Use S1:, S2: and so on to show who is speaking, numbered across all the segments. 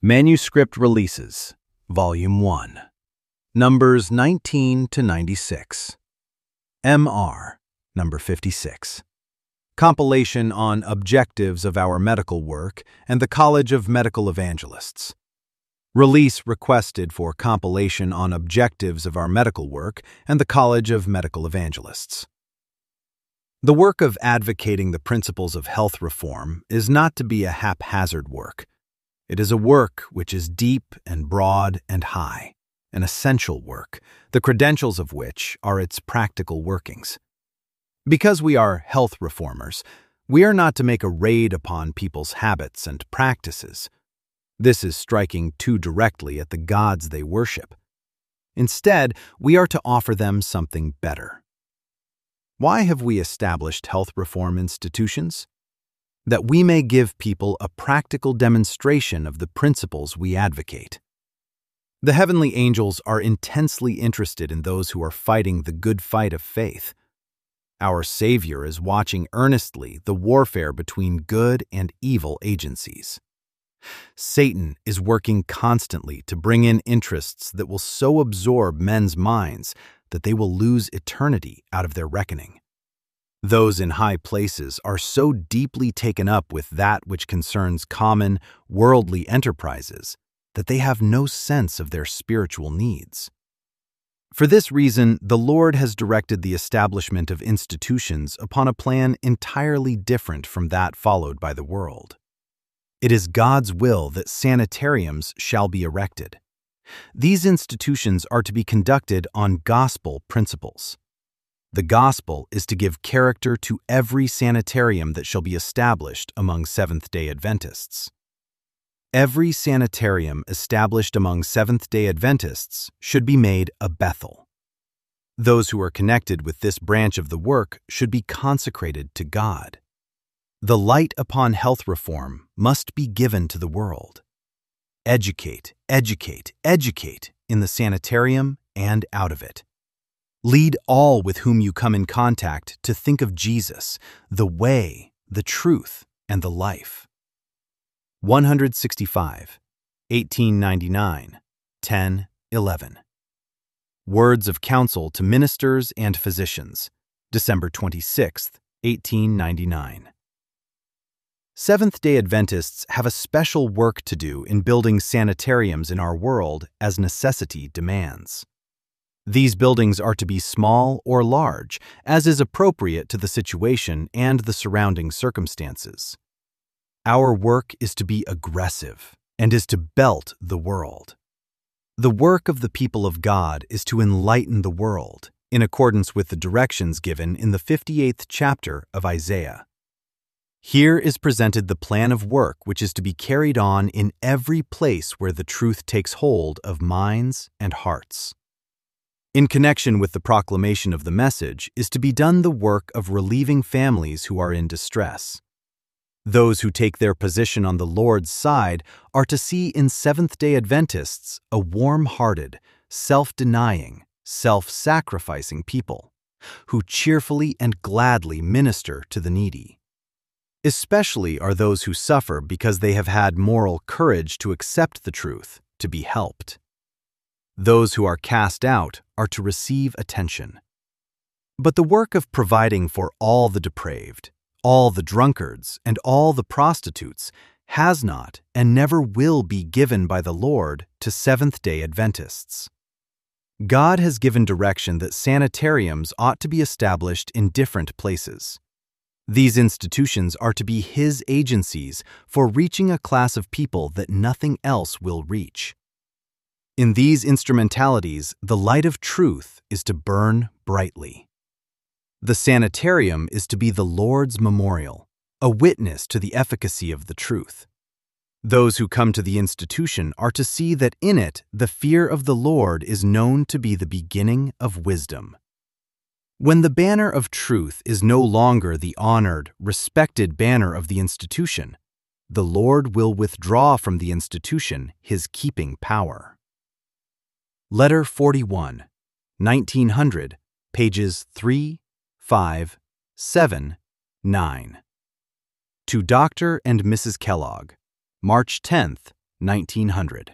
S1: Manuscript Releases, Volume 1, Numbers 19 to 96. MR, Number 56. Compilation on Objectives of Our Medical Work and the College of Medical Evangelists. Release requested for compilation on Objectives of Our Medical Work and the College of Medical Evangelists. The work of advocating the principles of health reform is not to be a haphazard work. It is a work which is deep and broad and high, an essential work, the credentials of which are its practical workings. Because we are health reformers, we are not to make a raid upon people's habits and practices. This is striking too directly at the gods they worship. Instead, we are to offer them something better. Why have we established health reform institutions? That we may give people a practical demonstration of the principles we advocate. The heavenly angels are intensely interested in those who are fighting the good fight of faith. Our Savior is watching earnestly the warfare between good and evil agencies. Satan is working constantly to bring in interests that will so absorb men's minds that they will lose eternity out of their reckoning. Those in high places are so deeply taken up with that which concerns common, worldly enterprises that they have no sense of their spiritual needs. For this reason, the Lord has directed the establishment of institutions upon a plan entirely different from that followed by the world. It is God's will that sanitariums shall be erected. These institutions are to be conducted on gospel principles. The gospel is to give character to every sanitarium that shall be established among Seventh-day Adventists. Every sanitarium established among Seventh-day Adventists should be made a Bethel. Those who are connected with this branch of the work should be consecrated to God. The light upon health reform must be given to the world. Educate, educate, educate in the sanitarium and out of it. Lead all with whom you come in contact to think of Jesus, the way, the truth, and the life. 165, 1899, 10-11. Words of Counsel to Ministers and Physicians, December 26, 1899. Seventh-day Adventists have a special work to do in building sanitariums in our world as necessity demands. These buildings are to be small or large, as is appropriate to the situation and the surrounding circumstances. Our work is to be aggressive and is to belt the world. The work of the people of God is to enlighten the world, in accordance with the directions given in the 58th chapter of Isaiah. Here is presented the plan of work which is to be carried on in every place where the truth takes hold of minds and hearts. In connection with the proclamation of the message is to be done the work of relieving families who are in distress. Those who take their position on the Lord's side are to see in Seventh-day Adventists a warm-hearted, self-denying, self-sacrificing people who cheerfully and gladly minister to the needy. Especially are those who suffer because they have had moral courage to accept the truth, to be helped. Those who are cast out are to receive attention. But the work of providing for all the depraved, all the drunkards, and all the prostitutes has not and never will be given by the Lord to Seventh-day Adventists. God has given direction that sanitariums ought to be established in different places. These institutions are to be His agencies for reaching a class of people that nothing else will reach. In these instrumentalities, the light of truth is to burn brightly. The sanitarium is to be the Lord's memorial, a witness to the efficacy of the truth. Those who come to the institution are to see that in it the fear of the Lord is known to be the beginning of wisdom. When the banner of truth is no longer the honored, respected banner of the institution, the Lord will withdraw from the institution His keeping power. Letter 41, 1900, pages 3, 5, 7, 9. To Dr. and Mrs. Kellogg, March 10, 1900.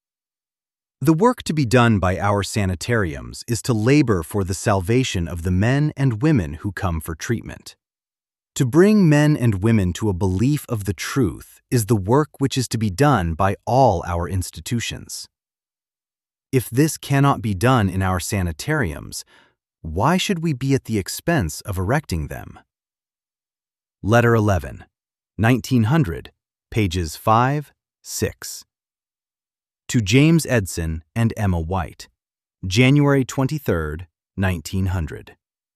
S1: The work to be done by our sanitariums is to labor for the salvation of the men and women who come for treatment. To bring men and women to a belief of the truth is the work which is to be done by all our institutions. If this cannot be done in our sanitariums, why should we be at the expense of erecting them? Letter 11, 1900, pages 5, 6. To James Edson and Emma White, January 23, 1900.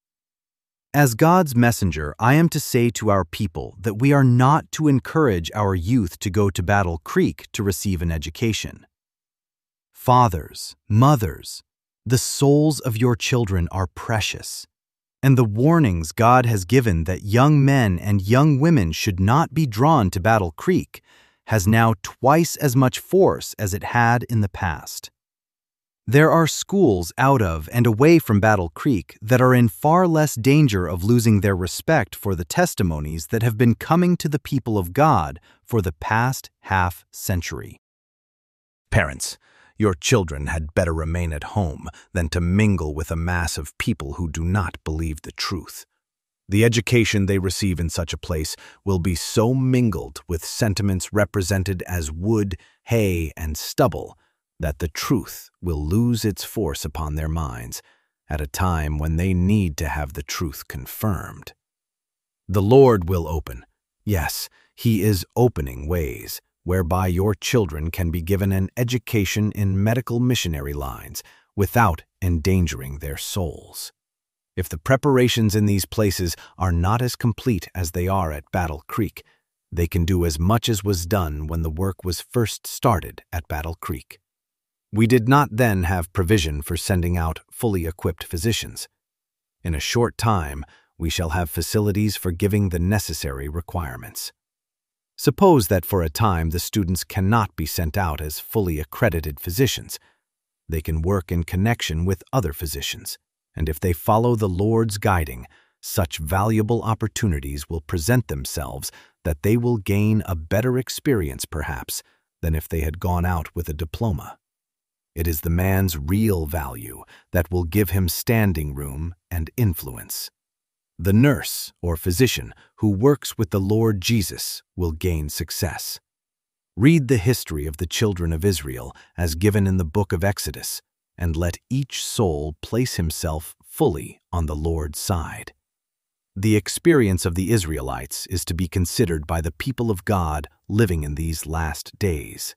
S1: As God's messenger, I am to say to our people that we are not to encourage our youth to go to Battle Creek to receive an education. Fathers, mothers, the souls of your children are precious, and the warnings God has given that young men and young women should not be drawn to Battle Creek has now twice as much force as it had in the past. There are schools out of and away from Battle Creek that are in far less danger of losing their respect for the testimonies that have been coming to the people of God for the past half-century. Parents, your children had better remain at home than to mingle with a mass of people who do not believe the truth. The education they receive in such a place will be so mingled with sentiments represented as wood, hay, and stubble that the truth will lose its force upon their minds at a time when they need to have the truth confirmed. The Lord will open, yes, He is opening ways whereby your children can be given an education in medical missionary lines without endangering their souls. If the preparations in these places are not as complete as they are at Battle Creek, they can do as much as was done when the work was first started at Battle Creek. We did not then have provision for sending out fully equipped physicians. In a short time, we shall have facilities for giving the necessary requirements. Suppose that for a time the students cannot be sent out as fully accredited physicians. They can work in connection with other physicians, and if they follow the Lord's guiding, such valuable opportunities will present themselves that they will gain a better experience, perhaps, than if they had gone out with a diploma. It is the man's real value that will give him standing room and influence. The nurse or physician who works with the Lord Jesus will gain success. Read the history of the children of Israel as given in the book of Exodus, and let each soul place himself fully on the Lord's side. The experience of the Israelites is to be considered by the people of God living in these last days.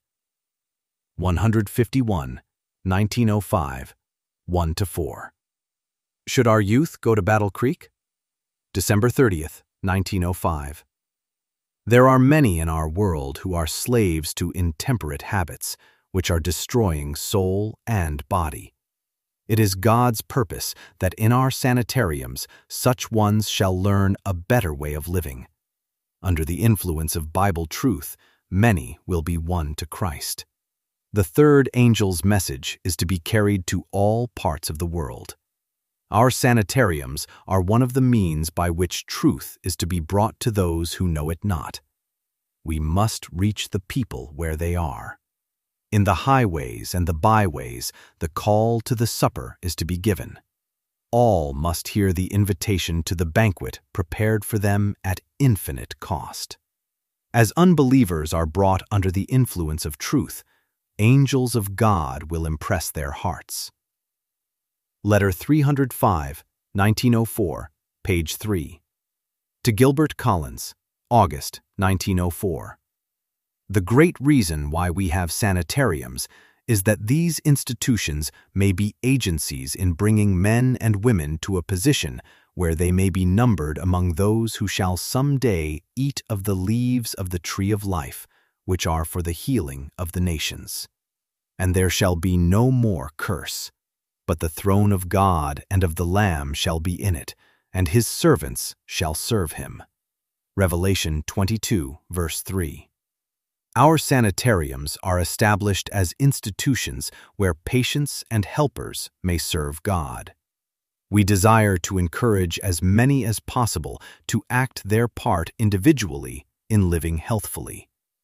S1: 151, 1905, 1-4. Should our youth go to Battle Creek? December 30th, 1905. There are many in our world who are slaves to intemperate habits, which are destroying soul and body. It is God's purpose that in our sanitariums such ones shall learn a better way of living. Under the influence of Bible truth, many will be won to Christ. The third angel's message is to be carried to all parts of the world. Our sanitariums are one of the means by which truth is to be brought to those who know it not. We must reach the people where they are. In the highways and the byways, the call to the supper is to be given. All must hear the invitation to the banquet prepared for them at infinite cost. As unbelievers are brought under the influence of truth, angels of God will impress their hearts. Letter 305, 1904, page 3. To Gilbert Collins, August 1904. The great reason why we have sanitariums is that these institutions may be agencies in bringing men and women to a position where they may be numbered among those who shall some day eat of the leaves of the tree of life, which are for the healing of the nations. And there shall be no more curse, but the throne of God and of the Lamb shall be in it, and his servants shall serve him. Revelation 22, verse 3. Our sanitariums are established as institutions where patients and helpers may serve God. We desire to encourage as many as possible to act their part individually in living healthfully.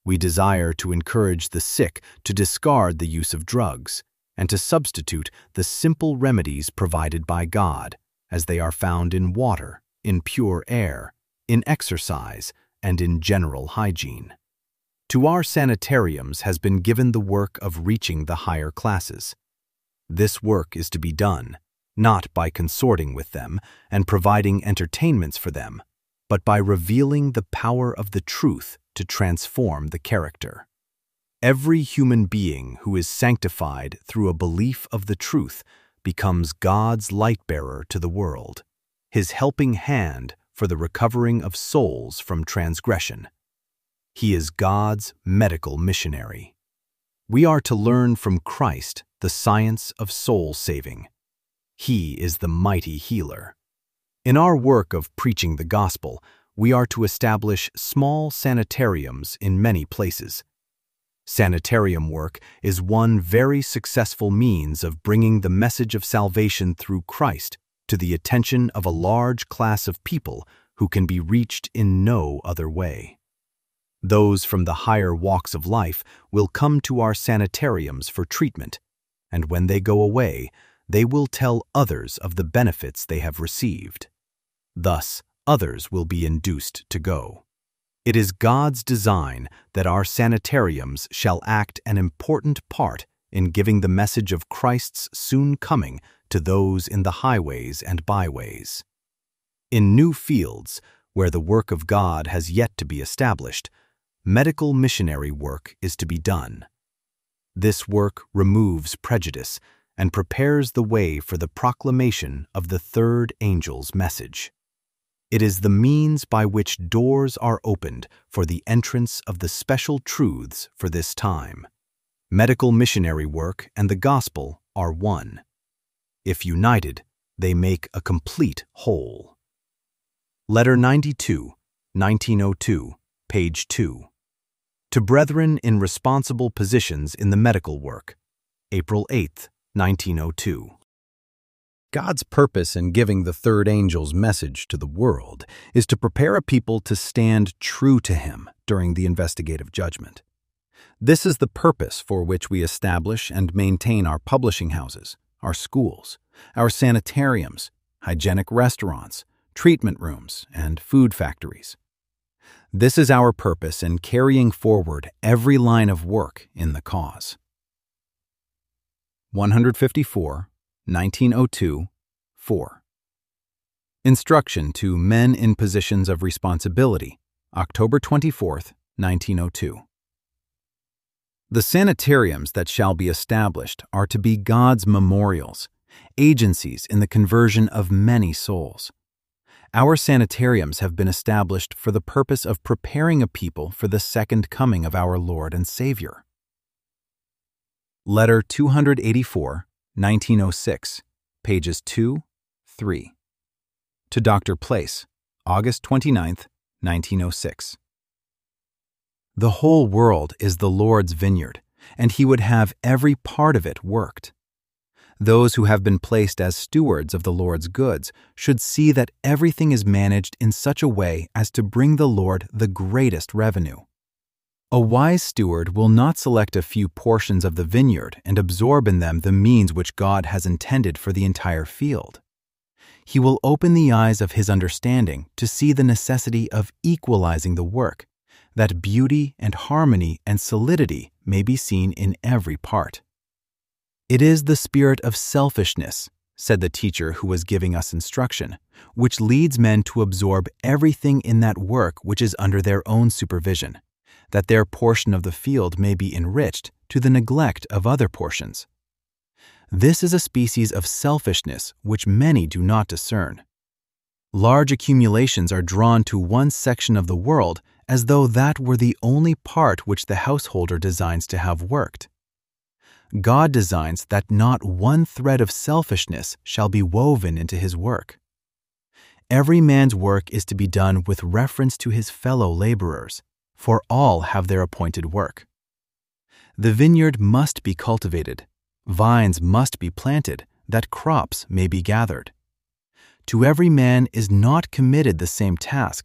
S1: We desire to encourage the sick to discard the use of drugs and to substitute the simple remedies provided by God, as they are found in water, in pure air, in exercise, and in general hygiene. To our sanitariums has been given the work of reaching the higher classes. This work is to be done, not by consorting with them and providing entertainments for them, but by revealing the power of the truth to transform the character. Every human being who is sanctified through a belief of the truth becomes God's light-bearer to the world, his helping hand for the recovering of souls from transgression. He is God's medical missionary. We are to learn from Christ the science of soul saving. He is the mighty healer. In our work of preaching the gospel, we are to establish small sanitariums in many places. Sanitarium work is one very successful means of bringing the message of salvation through Christ to the attention of a large class of people who can be reached in no other way. Those from the higher walks of life will come to our sanitariums for treatment, and when they go away, they will tell others of the benefits they have received. Thus, others will be induced to go. It is God's design that our sanitariums shall act an important part in giving the message of Christ's soon coming to those in the highways and byways. In new fields, where the work of God has yet to be established, medical missionary work is to be done. This work removes prejudice and prepares the way for the proclamation of the third angel's message. It is the means by which doors are opened for the entrance of the special truths for this time. Medical missionary work and the gospel are one. If united, they make a complete whole. Letter 92, 1902, page 2. To Brethren in Responsible Positions in the Medical Work, April 8, 1902. God's purpose in giving the third angel's message to the world is to prepare a people to stand true to him during the investigative judgment. This is the purpose for which we establish and maintain our publishing houses, our schools, our sanitariums, hygienic restaurants, treatment rooms, and food factories. This is our purpose in carrying forward every line of work in the cause. 154, 1902, 4. Instruction to Men in Positions of Responsibility, October 24, 1902. The sanitariums that shall be established are to be God's memorials, agencies in the conversion of many souls. Our sanitariums have been established for the purpose of preparing a people for the second coming of our Lord and Savior. Letter 284, 1906, pages 2, 3. To Dr. Place, August 29, 1906. The whole world is the Lord's vineyard, and he would have every part of it worked. Those who have been placed as stewards of the Lord's goods should see that everything is managed in such a way as to bring the Lord the greatest revenue. A wise steward will not select a few portions of the vineyard and absorb in them the means which God has intended for the entire field. He will open the eyes of his understanding to see the necessity of equalizing the work, that beauty and harmony and solidity may be seen in every part. It is the spirit of selfishness, said the teacher who was giving us instruction, which leads men to absorb everything in that work which is under their own supervision, that their portion of the field may be enriched to the neglect of other portions. This is a species of selfishness which many do not discern. Large accumulations are drawn to one section of the world as though that were the only part which the householder designs to have worked. God designs that not one thread of selfishness shall be woven into his work. Every man's work is to be done with reference to his fellow laborers, for all have their appointed work. The vineyard must be cultivated, vines must be planted, that crops may be gathered. To every man is not committed the same task,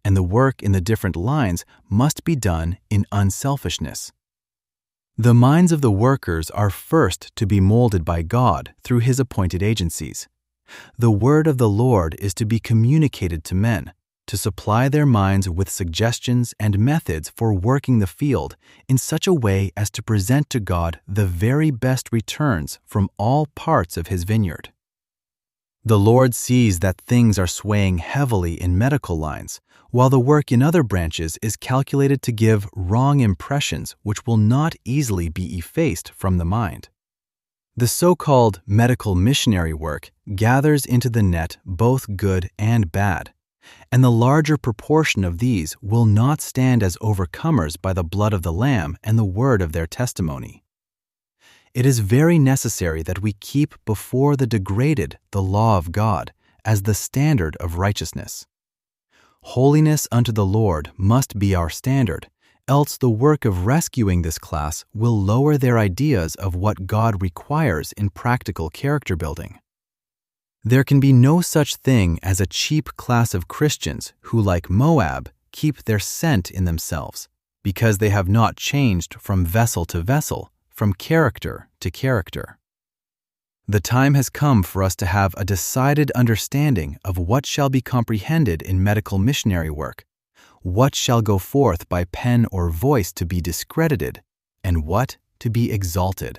S1: and the work in the different lines must be done in unselfishness. The minds of the workers are first to be molded by God through His appointed agencies. The word of the Lord is to be communicated to men, to supply their minds with suggestions and methods for working the field in such a way as to present to God the very best returns from all parts of His vineyard. The Lord sees that things are swaying heavily in medical lines, while the work in other branches is calculated to give wrong impressions which will not easily be effaced from the mind. The so-called medical missionary work gathers into the net both good and bad, and the larger proportion of these will not stand as overcomers by the blood of the Lamb and the word of their testimony. It is very necessary that we keep before the degraded the law of God as the standard of righteousness. Holiness unto the Lord must be our standard, else the work of rescuing this class will lower their ideas of what God requires in practical character building. There can be no such thing as a cheap class of Christians who, like Moab, keep their scent in themselves, because they have not changed from vessel to vessel, from character to character. The time has come for us to have a decided understanding of what shall be comprehended in medical missionary work, what shall go forth by pen or voice to be discredited, and what to be exalted.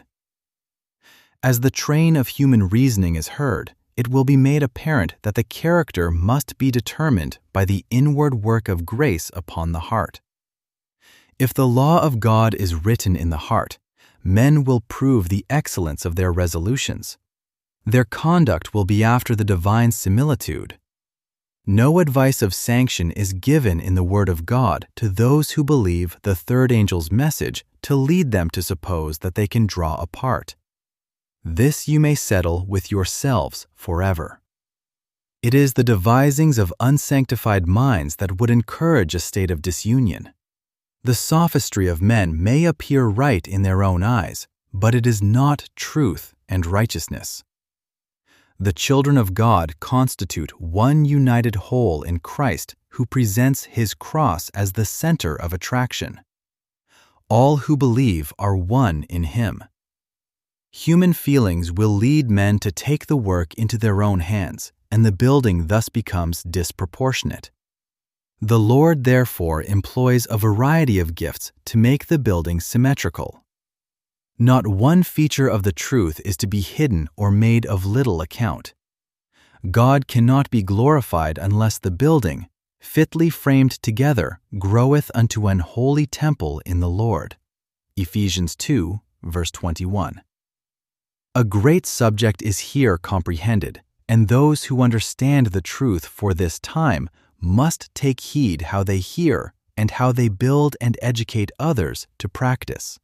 S1: As the train of human reasoning is heard, it will be made apparent that the character must be determined by the inward work of grace upon the heart. If the law of God is written in the heart, men will prove the excellence of their resolutions. Their conduct will be after the divine similitude. No advice of sanction is given in the Word of God to those who believe the third angel's message to lead them to suppose that they can draw apart. This you may settle with yourselves forever. It is the devisings of unsanctified minds that would encourage a state of disunion. The sophistry of men may appear right in their own eyes, but it is not truth and righteousness. The children of God constitute one united whole in Christ, who presents His cross as the center of attraction. All who believe are one in Him. Human feelings will lead men to take the work into their own hands, and the building thus becomes disproportionate. The Lord therefore employs a variety of gifts to make the building symmetrical. Not one feature of the truth is to be hidden or made of little account. God cannot be glorified unless the building, fitly framed together, groweth unto an holy temple in the Lord. Ephesians 2, verse 21. A great subject is here comprehended, and those who understand the truth for this time must take heed how they hear and how they build and educate others to practice.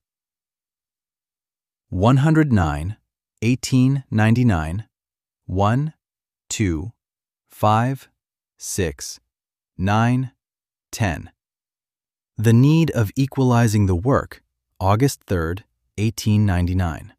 S1: 109, 1899, 1, 2, 5, 6, 9, 10. The Need of Equalizing the Work, August 3, 1899.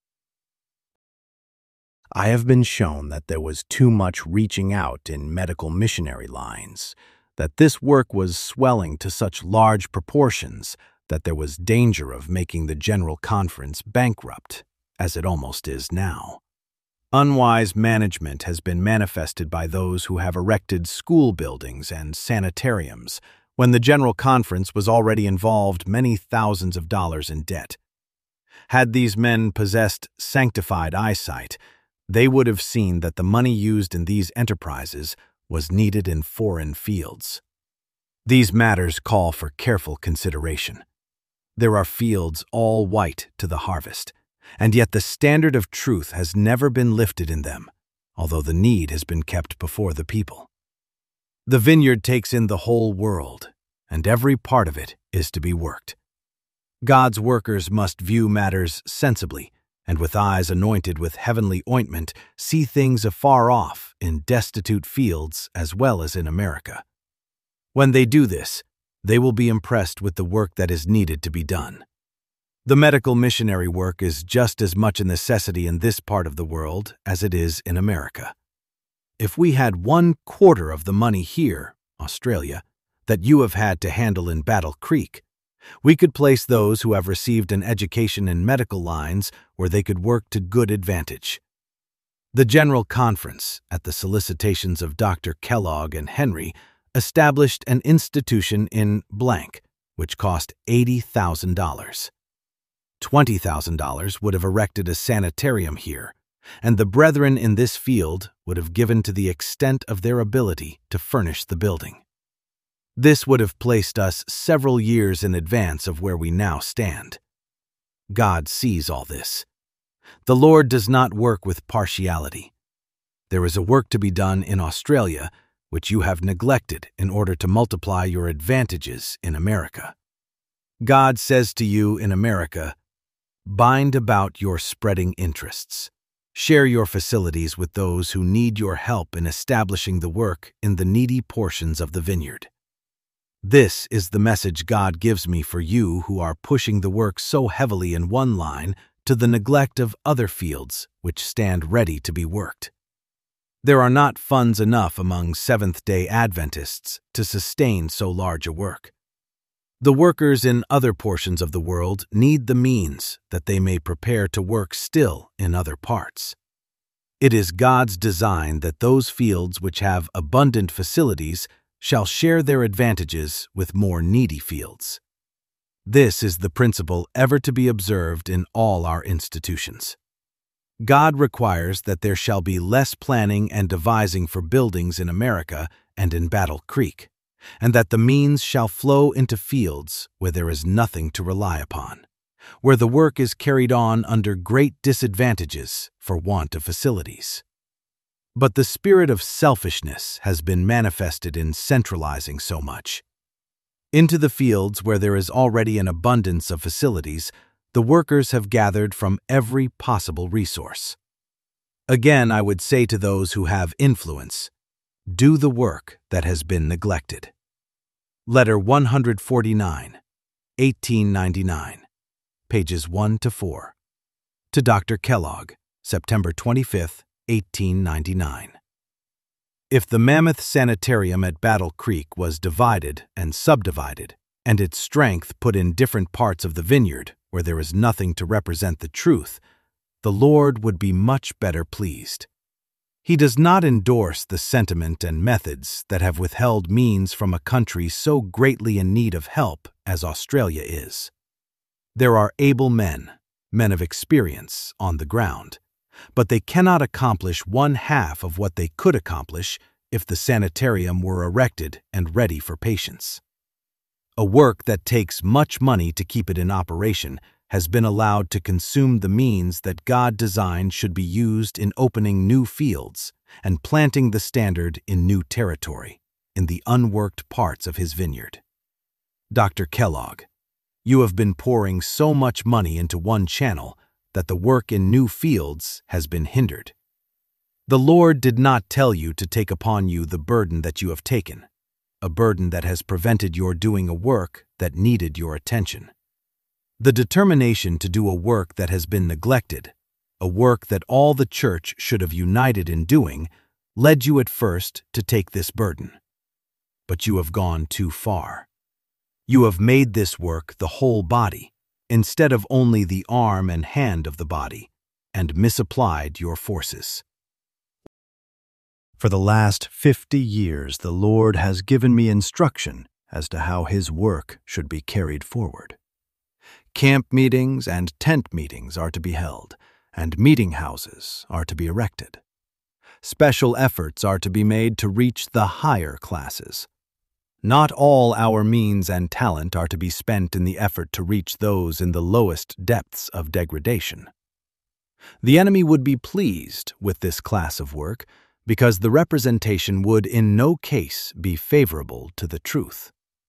S2: I have been shown that there was too much reaching out in medical missionary lines, that this work was swelling to such large proportions that there was danger of making the General Conference bankrupt, as it almost is now. Unwise management has been manifested by those who have erected school buildings and sanitariums, when the General Conference was already involved many thousands of dollars in debt. Had these men possessed sanctified eyesight, they would have seen that the money used in these enterprises was needed in foreign fields. These matters call for careful consideration. There are fields all white to the harvest, and yet the standard of truth has never been lifted in them, although the need has been kept before the people. The vineyard takes in the whole world, and every part of it is to be worked. God's workers must view matters sensibly, and with eyes anointed with heavenly ointment, see things afar off in destitute fields as well as in America. When they do this, they will be impressed with the work that is needed to be done. The medical missionary work is just as much a necessity in this part of the world as it is in America. If we had 1/4 of the money here, Australia, that you have had to handle in Battle Creek. We could place those who have received an education in medical lines where they could work to good advantage. The General Conference, at the solicitations of Dr. Kellogg and Henry, established an institution in blank, which cost $80,000. $20,000 would have erected a sanitarium here, and the brethren in this field would have given to the extent of their ability to furnish the building. This would have placed us several years in advance of where we now stand. God sees all this. The Lord does not work with partiality. There is a work to be done in Australia which you have neglected in order to multiply your advantages in America. God says to you in America, bind about your spreading interests. Share your facilities with those who need your help in establishing the work in the needy portions of the vineyard. This is the message God gives me for you who are pushing the work so heavily in one line to the neglect of other fields which stand ready to be worked. There are not funds enough among Seventh-day Adventists to sustain so large a work. The workers in other portions of the world need the means that they may prepare to work still in other parts. It is God's design that those fields which have abundant facilities shall share their advantages with more needy fields. This is the principle ever to be observed in all our institutions. God requires that there shall be less planning and devising for buildings in America and in Battle Creek, and that the means shall flow into fields where there is nothing to rely upon, where the work is carried on under great disadvantages for want of facilities. But the spirit of selfishness has been manifested in centralizing so much. Into the fields where there is already an abundance of facilities, the workers have gathered from every possible resource. Again, I would say to those who have influence, do the work that has been neglected. Letter 149, 1899, pages 1 to 4. To Dr. Kellogg, September 25, 1899. If the mammoth sanitarium at Battle Creek was divided and subdivided, and its strength put in different parts of the vineyard where there is nothing to represent the truth, the Lord would be much better pleased. He does not endorse the sentiment and methods that have withheld means from a country so greatly in need of help as Australia is. There are able men of experience, on the ground, but they cannot accomplish one half of what they could accomplish if the sanitarium were erected and ready for patients. A work that takes much money to keep it in operation has been allowed to consume the means that God designed should be used in opening new fields and planting the standard in new territory, in the unworked parts of his vineyard. Dr. Kellogg, you have been pouring so much money into one channel that the work in new fields has been hindered. The Lord did not tell you to take upon you the burden that you have taken, a burden that has prevented your doing a work that needed your attention. The determination to do a work that has been neglected, a work that all the church should have united in doing, led you at first to take this burden. But you have gone too far. You have made this work the whole body, instead of only the arm and hand of the body, and misapplied your forces. For the last 50 years, the Lord has given me instruction as to how His work should be carried forward. Camp meetings and tent meetings are to be held, and meeting houses are to be erected. Special efforts are to be made to reach the higher classes. Not all our means and talent are to be spent in the effort to reach those in the lowest depths of degradation. The enemy would be pleased with this class of work because the representation would in no case be favorable to the truth.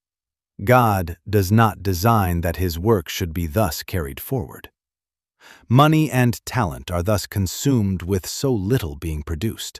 S2: God does not design that His work should be thus carried forward. Money and talent are thus consumed with so little being produced.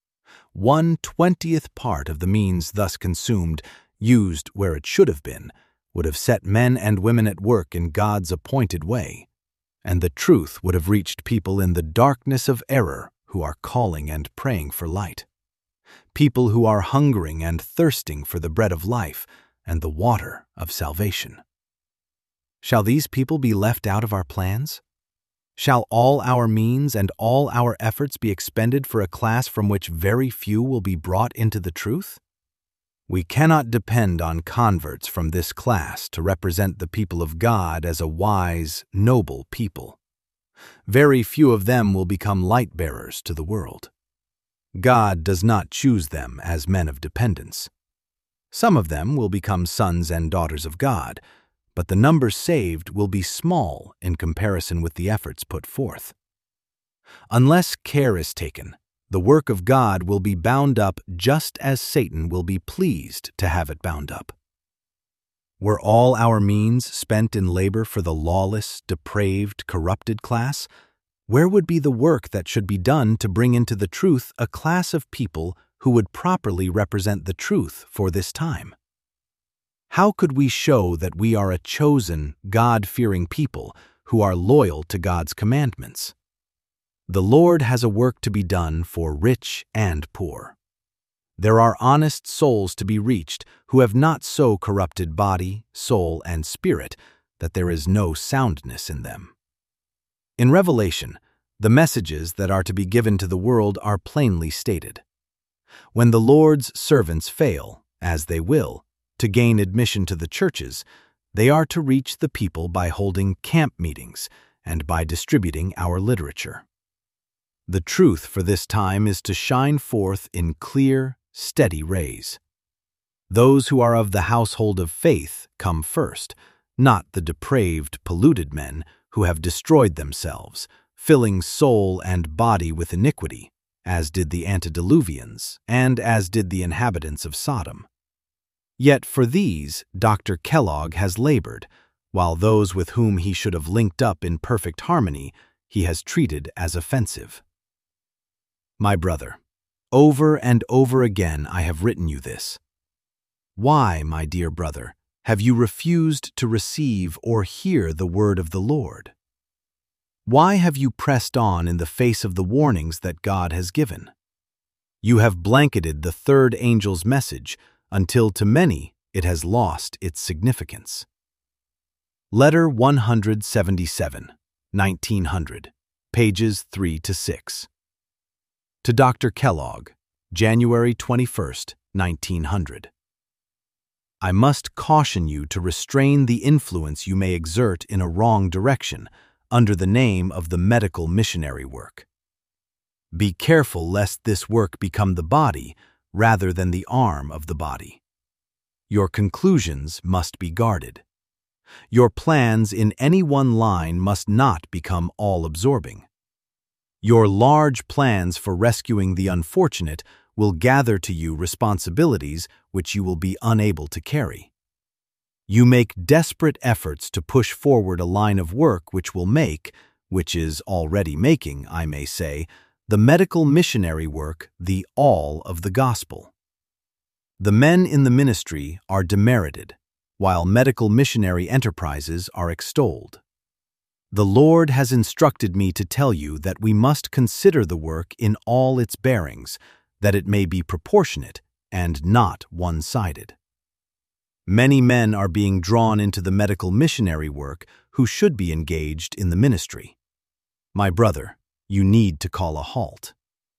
S2: 1/20th part of the means thus consumed, used where it should have been, would have set men and women at work in God's appointed way, and the truth would have reached people in the darkness of error who are calling and praying for light. People who are hungering and thirsting for the bread of life, and the water of salvation. Shall these people be left out of our plans? Shall all our means and all our efforts be expended for a class from which very few will be brought into the truth? We cannot depend on converts from this class to represent the people of God as a wise, noble people. Very few of them will become light-bearers to the world. God does not choose them as men of dependence. Some of them will become sons and daughters of God, but the number saved will be small in comparison with the efforts put forth. Unless care is taken, the work of God will be bound up just as Satan will be pleased to have it bound up. Were all our means spent in labor for the lawless, depraved, corrupted class, where would be the work that should be done to bring into the truth a class of people who would properly represent the truth for this time? How could we show that we are a chosen, God-fearing people who are loyal to God's commandments? The Lord has a work to be done for rich and poor. There are honest souls to be reached who have not so corrupted body, soul, and spirit that there is no soundness in them. In Revelation, the messages that are to be given to the world are plainly stated. When the Lord's servants fail, as they will, to gain admission to the churches, they are to reach the people by holding camp meetings and by distributing our literature. The truth for this time is to shine forth in clear, steady rays. Those who are of the household of faith come first, not the depraved, polluted men who have destroyed themselves, filling soul and body with iniquity, as did the antediluvians, and as did the inhabitants of Sodom. Yet for these Dr. Kellogg has labored, while those with whom he should have linked up in perfect harmony he has treated as offensive. My brother, over and over again I have written you this. Why, my dear brother, have you refused to receive or hear the word of the Lord? Why have you pressed on in the face of the warnings that God has given? You have blanketed the third angel's message until to many it has lost its significance. Letter 177, 1900, pages 3 to 6. To Dr. Kellogg, January 21st, 1900. I must caution you to restrain the influence you may exert in a wrong direction under the name of the medical missionary work. Be careful lest this work become the body rather than the arm of the body. Your conclusions must be guarded. Your plans in any one line must not become all-absorbing. Your large plans for rescuing the unfortunate will gather to you responsibilities which you will be unable to carry. You make desperate efforts to push forward a line of work which will make, which is already making, I may say, the medical missionary work the all of the gospel. The men in the ministry are demerited, while medical missionary enterprises are extolled. The Lord has instructed me to tell you that we must consider the work in all its bearings, that it may be proportionate and not one-sided. Many men are being drawn into the medical missionary work who should be engaged in the ministry. My brother, you need to call a halt.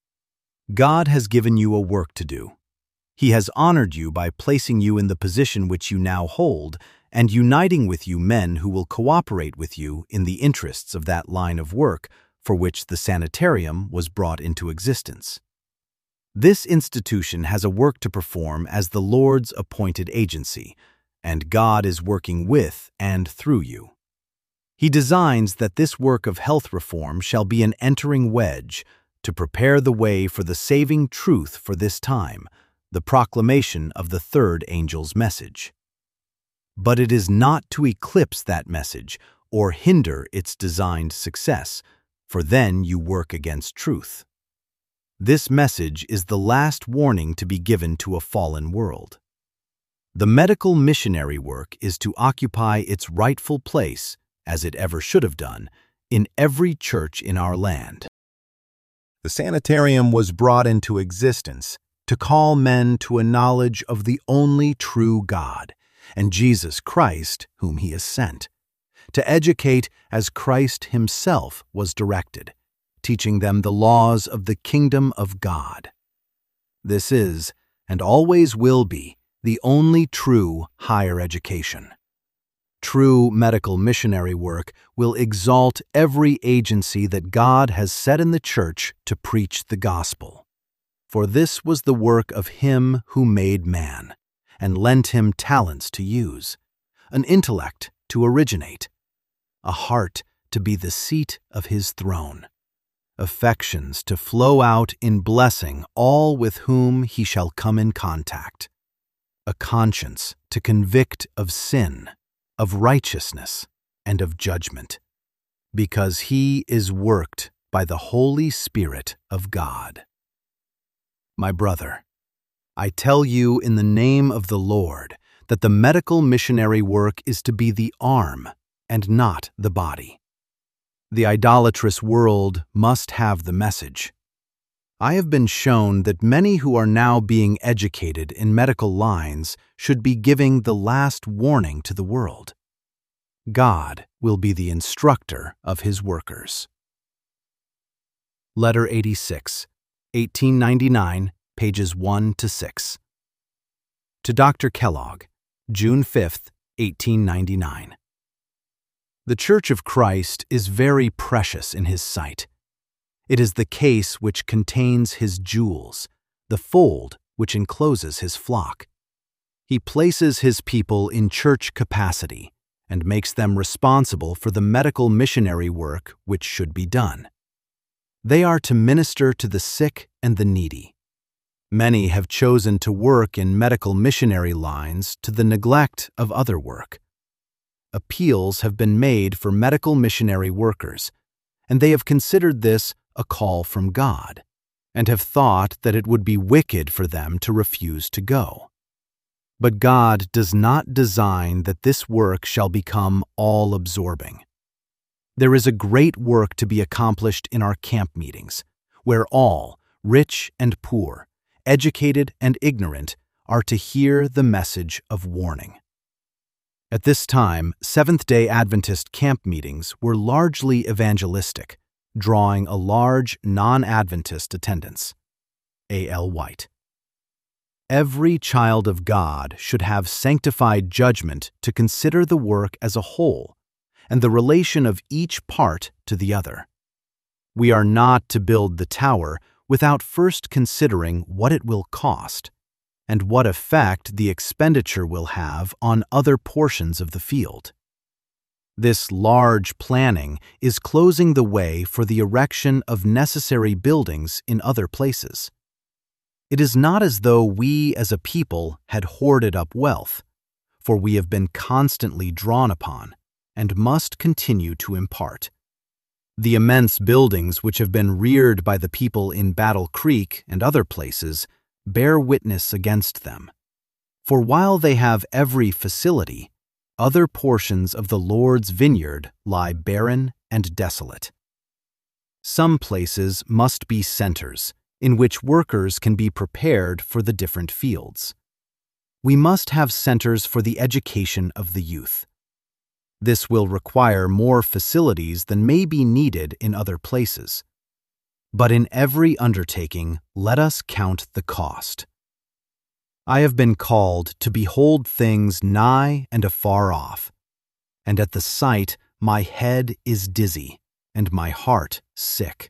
S2: God has given you a work to do. He has honored you by placing you in the position which you now hold and uniting with you men who will cooperate with you in the interests of that line of work for which the sanitarium was brought into existence. This institution has a work to perform as the Lord's appointed agency, and God is working with and through you. He designs that this work of health reform shall be an entering wedge to prepare the way for the saving truth for this time, the proclamation of the third angel's message. But it is not to eclipse that message or hinder its designed success, for then you work against truth. This message is the last warning to be given to a fallen world. The medical missionary work is to occupy its rightful place, as it ever should have done, in every church in our land. The sanitarium was brought into existence to call men to a knowledge of the only true God and Jesus Christ, whom he has sent, to educate as Christ himself was directed, teaching them the laws of the kingdom of God. This is, and always will be, the only true higher education. True medical missionary work will exalt every agency that God has set in the church to preach the gospel. For this was the work of him who made man, and lent him talents to use, an intellect to originate, a heart to be the seat of his throne, affections to flow out in blessing all with whom he shall come in contact, a conscience to convict of sin, of righteousness, and of judgment, because he is worked by the Holy Spirit of God. My brother, I tell you in the name of the Lord that the medical missionary work is to be the arm and not the body. The idolatrous world must have the message. I have been shown that many who are now being educated in medical lines should be giving the last warning to the world. God will be the instructor of his workers. Letter 86, 1899, pages 1 to 6. To Dr. Kellogg, June 5, 1899. The Church of Christ is very precious in his sight. It is the case which contains his jewels, the fold which encloses his flock. He places his people in church capacity and makes them responsible for the medical missionary work which should be done. They are to minister to the sick and the needy. Many have chosen to work in medical missionary lines to the neglect of other work. Appeals have been made for medical missionary workers, and they have considered this a call from God, and have thought that it would be wicked for them to refuse to go. But God does not design that this work shall become all-absorbing. There is a great work to be accomplished in our camp meetings, where all, rich and poor, educated and ignorant, are to hear the message of warning. At this time, Seventh-day Adventist camp meetings were largely evangelistic, drawing a large non-Adventist attendance. A. L. White. Every child of God should have sanctified judgment to consider the work as a whole and the relation of each part to the other. We are not to build the tower without first considering what it will cost and what effect the expenditure will have on other portions of the field. This large planning is closing the way for the erection of necessary buildings in other places. It is not as though we as a people had hoarded up wealth, for we have been constantly drawn upon and must continue to impart. The immense buildings which have been reared by the people in Battle Creek and other places bear witness against them. For while they have every facility, other portions of the Lord's vineyard lie barren and desolate. Some places must be centers in which workers can be prepared for the different fields. We must have centers for the education of the youth. This will require more facilities than may be needed in other places. But in every undertaking, let us count the cost. I have been called to behold things nigh and afar off, and at the sight my head is dizzy, and my heart sick.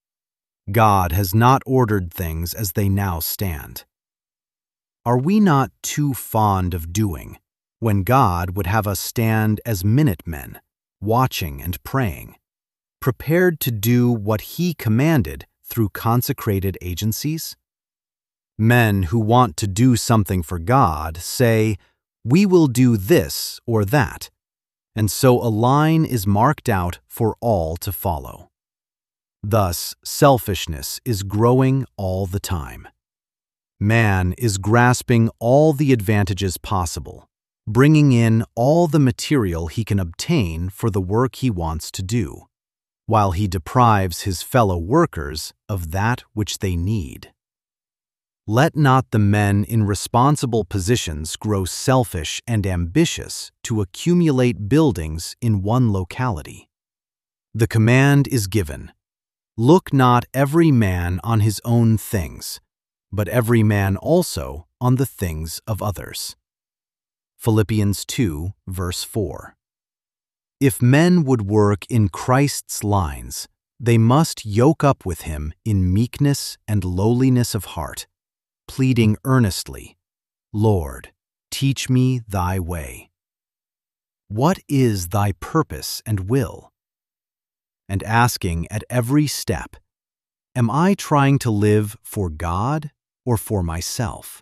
S2: God has not ordered things as they now stand. Are we not too fond of doing, when God would have us stand as minutemen, watching and praying, prepared to do what He commanded through consecrated agencies? Men who want to do something for God say, "We will do this or that," and so a line is marked out for all to follow. Thus, selfishness is growing all the time. Man is grasping all the advantages possible, bringing in all the material he can obtain for the work he wants to do, while he deprives his fellow workers of that which they need. Let not the men in responsible positions grow selfish and ambitious to accumulate buildings in one locality. The command is given, "Look not every man on his own things, but every man also on the things of others." Philippians 2, verse 4. If men would work in Christ's lines, they must yoke up with him in meekness and lowliness of heart, pleading earnestly, "Lord, teach me thy way." What is thy purpose and will? And asking at every step, am I trying to live for God or for myself?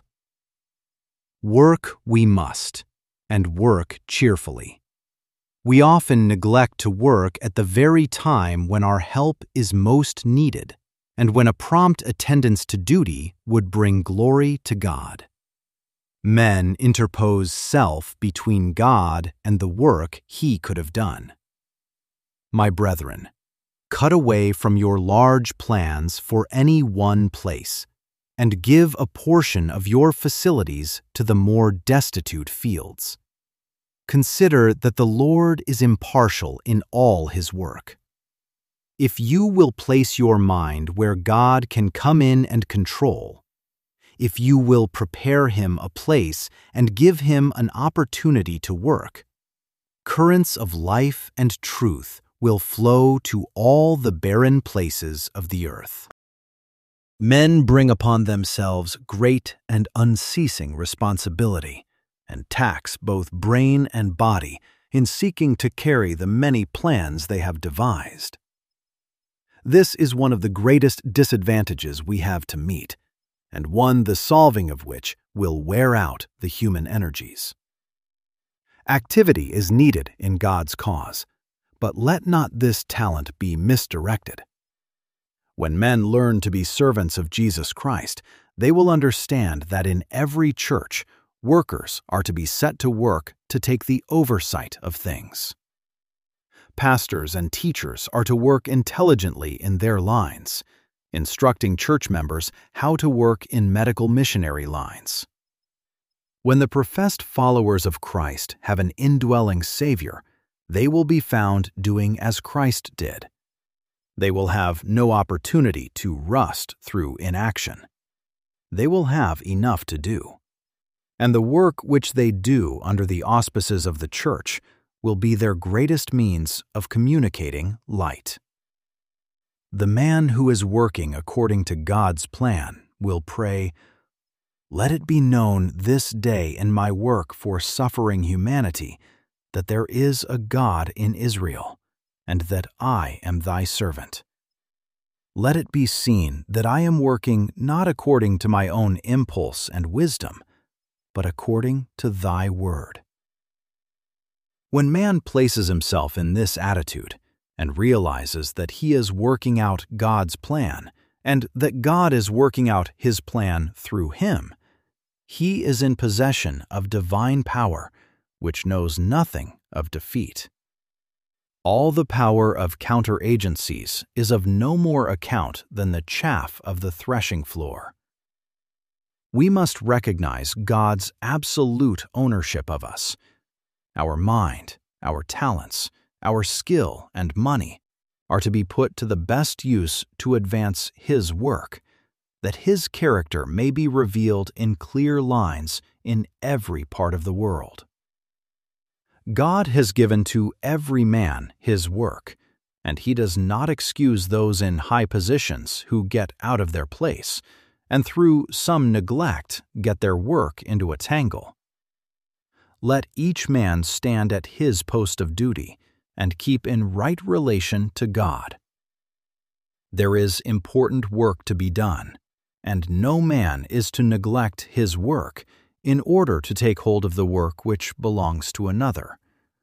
S2: Work we must, and work cheerfully. We often neglect to work at the very time when our help is most needed, and when a prompt attendance to duty would bring glory to God. Men interpose self between God and the work he could have done. My brethren, cut away from your large plans for any one place, and give a portion of your facilities to the more destitute fields. Consider that the Lord is impartial in all his work. If you will place your mind where God can come in and control, if you will prepare him a place and give him an opportunity to work, currents of life and truth will flow to all the barren places of the earth. Men bring upon themselves great and unceasing responsibility, and tax both brain and body in seeking to carry the many plans they have devised. This is one of the greatest disadvantages we have to meet, and one the solving of which will wear out the human energies. Activity is needed in God's cause, but let not this talent be misdirected. When men learn to be servants of Jesus Christ, they will understand that in every church, workers are to be set to work to take the oversight of things. Pastors and teachers are to work intelligently in their lines, instructing church members how to work in medical missionary lines. When the professed followers of Christ have an indwelling Savior, they will be found doing as Christ did. They will have no opportunity to rust through inaction. They will have enough to do. And the work which they do under the auspices of the church will be their greatest means of communicating light. The man who is working according to God's plan will pray, "Let it be known this day in my work for suffering humanity that there is a God in Israel, and that I am thy servant. Let it be seen that I am working not according to my own impulse and wisdom, but according to thy word." When man places himself in this attitude and realizes that he is working out God's plan and that God is working out his plan through him, he is in possession of divine power, which knows nothing of defeat. All the power of counteragencies is of no more account than the chaff of the threshing floor. We must recognize God's absolute ownership of us. Our mind, our talents, our skill, and money are to be put to the best use to advance His work, that His character may be revealed in clear lines in every part of the world. God has given to every man his work, and He does not excuse those in high positions who get out of their place, and through some neglect get their work into a tangle. Let each man stand at his post of duty and keep in right relation to God. There is important work to be done, and no man is to neglect his work in order to take hold of the work which belongs to another.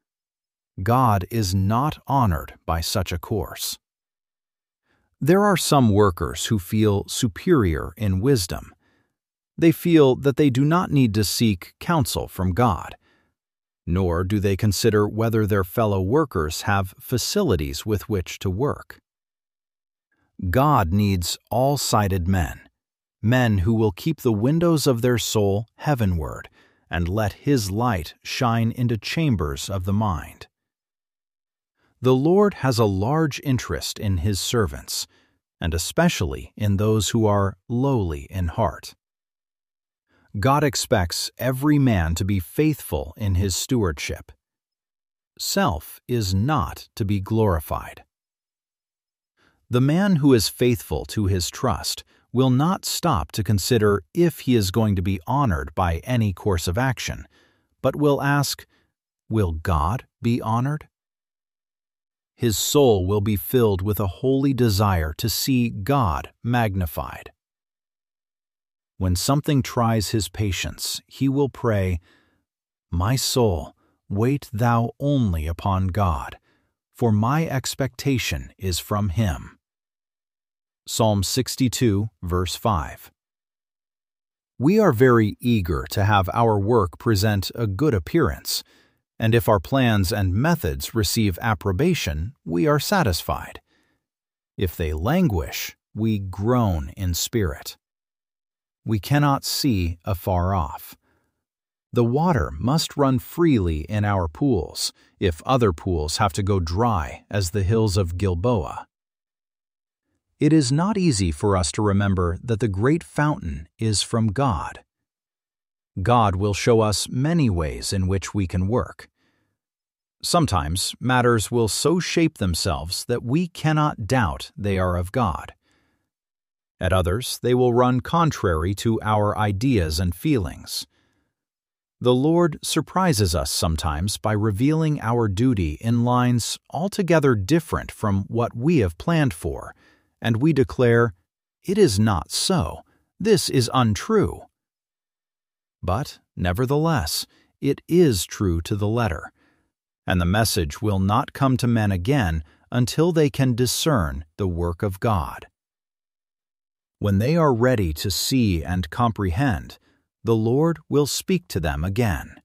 S2: God is not honored by such a course. There are some workers who feel superior in wisdom. They feel that they do not need to seek counsel from God, nor do they consider whether their fellow workers have facilities with which to work. God needs all-sighted men, men who will keep the windows of their soul heavenward and let His light shine into chambers of the mind. The Lord has a large interest in His servants, and especially in those who are lowly in heart. God expects every man to be faithful in his stewardship. Self is not to be glorified. The man who is faithful to his trust will not stop to consider if he is going to be honored by any course of action, but will ask, will God be honored? His soul will be filled with a holy desire to see God magnified. When something tries his patience, he will pray, "My soul, wait thou only upon God, for my expectation is from Him." Psalm 62, verse 5. We are very eager to have our work present a good appearance, and if our plans and methods receive approbation, we are satisfied. If they languish, we groan in spirit. We cannot see afar off. The water must run freely in our pools, if other pools have to go dry as the hills of Gilboa. It is not easy for us to remember that the great fountain is from God. God will show us many ways in which we can work. Sometimes matters will so shape themselves that we cannot doubt they are of God. At others, they will run contrary to our ideas and feelings. The Lord surprises us sometimes by revealing our duty in lines altogether different from what we have planned for, and we declare, "It is not so. This is untrue." But, nevertheless, it is true to the letter, and the message will not come to men again until they can discern the work of God. When they are ready to see and comprehend, the Lord will speak to them again.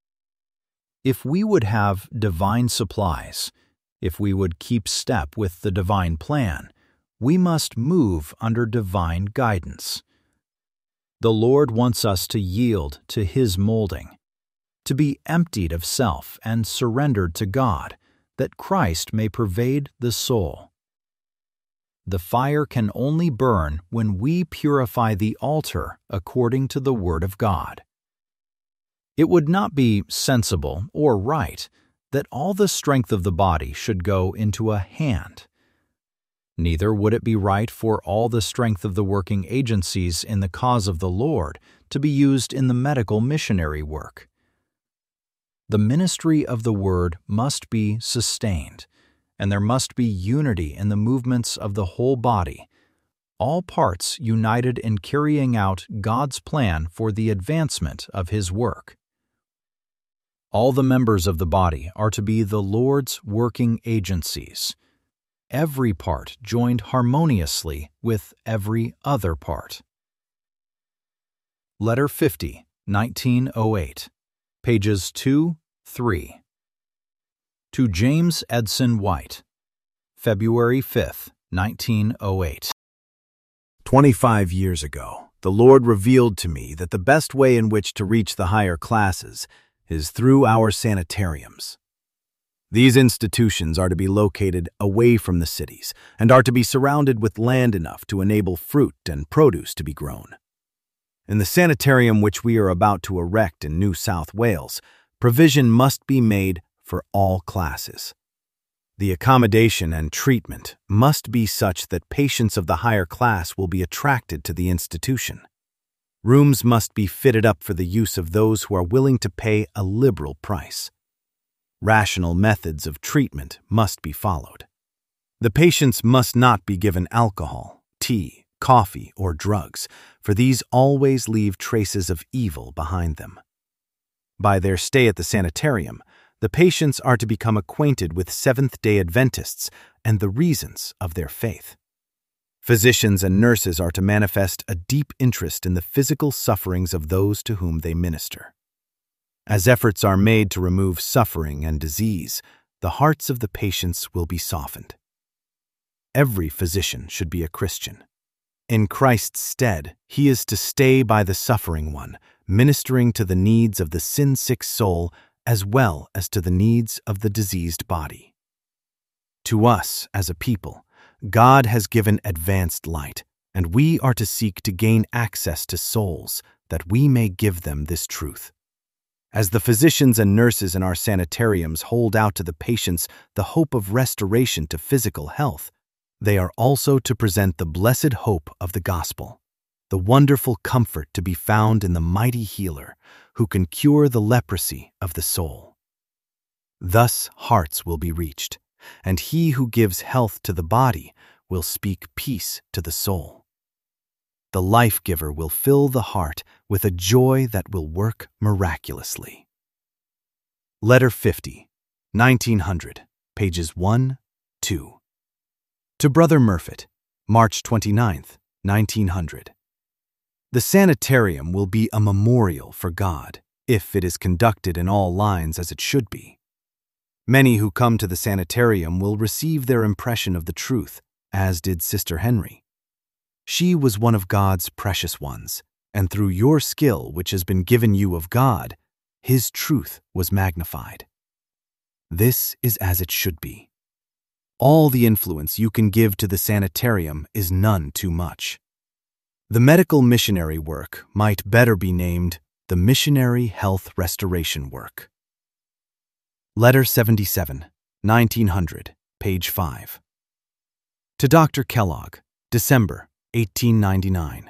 S2: If we would have divine supplies, if we would keep step with the divine plan, we must move under divine guidance. The Lord wants us to yield to His molding, to be emptied of self and surrendered to God, that Christ may pervade the soul. The fire can only burn when we purify the altar according to the Word of God. It would not be sensible or right that all the strength of the body should go into a hand. Neither would it be right for all the strength of the working agencies in the cause of the Lord to be used in the medical missionary work. The ministry of the Word must be sustained, and there must be unity in the movements of the whole body, all parts united in carrying out God's plan for the advancement of His work. All the members of the body are to be the Lord's working agencies, every part joined harmoniously with every other part. Letter 50, 1908, pages 2-3. To James Edson White, February 5, 1908.
S1: 25 years ago, the Lord revealed to me that the best way in which to reach the higher classes is through our sanitariums. These institutions are to be located away from the cities and are to be surrounded with land enough to enable fruit and produce to be grown. In the sanitarium which we are about to erect in New South Wales, provision must be made for all classes. The accommodation and treatment must be such that patients of the higher class will be attracted to the institution. Rooms must be fitted up for the use of those who are willing to pay a liberal price. Rational methods of treatment must be followed. The patients must not be given alcohol, tea, coffee, or drugs, for these always leave traces of evil behind them. By their stay at the sanitarium, the patients are to become acquainted with Seventh-day Adventists and the reasons of their faith. Physicians and nurses are to manifest a deep interest in the physical sufferings of those to whom they minister. As efforts are made to remove suffering and disease, the hearts of the patients will be softened. Every physician should be a Christian.
S2: In Christ's stead, he is to stay by the suffering one, ministering to the needs of the sin-sick soul as well as to the needs of the diseased body. To us, as a people, God has given advanced light, and we are to seek to gain access to souls that we may give them this truth. As the physicians and nurses in our sanitariums hold out to the patients the hope of restoration to physical health, they are also to present the blessed hope of the gospel, the wonderful comfort to be found in the mighty healer who can cure the leprosy of the soul. Thus hearts will be reached, and he who gives health to the body will speak peace to the soul. The life-giver will fill the heart with a joy that will work miraculously. Letter 50, 1900, pages 1, 2. To Brother Murfitt, March 29, 1900. The sanitarium will be a memorial for God, if it is conducted in all lines as it should be. Many who come to the sanitarium will receive their impression of the truth, as did Sister Henry. She was one of God's precious ones, and through your skill which has been given you of God, His truth was magnified. This is as it should be. All the influence you can give to the sanitarium is none too much. The medical missionary work might better be named the Missionary Health Restoration Work. Letter 77, 1900, page 5. To Dr. Kellogg, December 1899.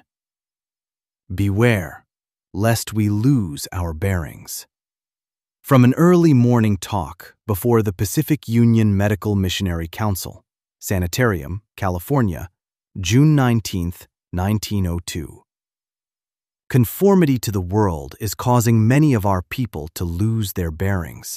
S2: Beware, lest we lose our bearings. From an early morning talk before the Pacific Union Medical Missionary Council, Sanitarium, California, June 19, 1902. Conformity to the world is causing many of our people to lose their bearings.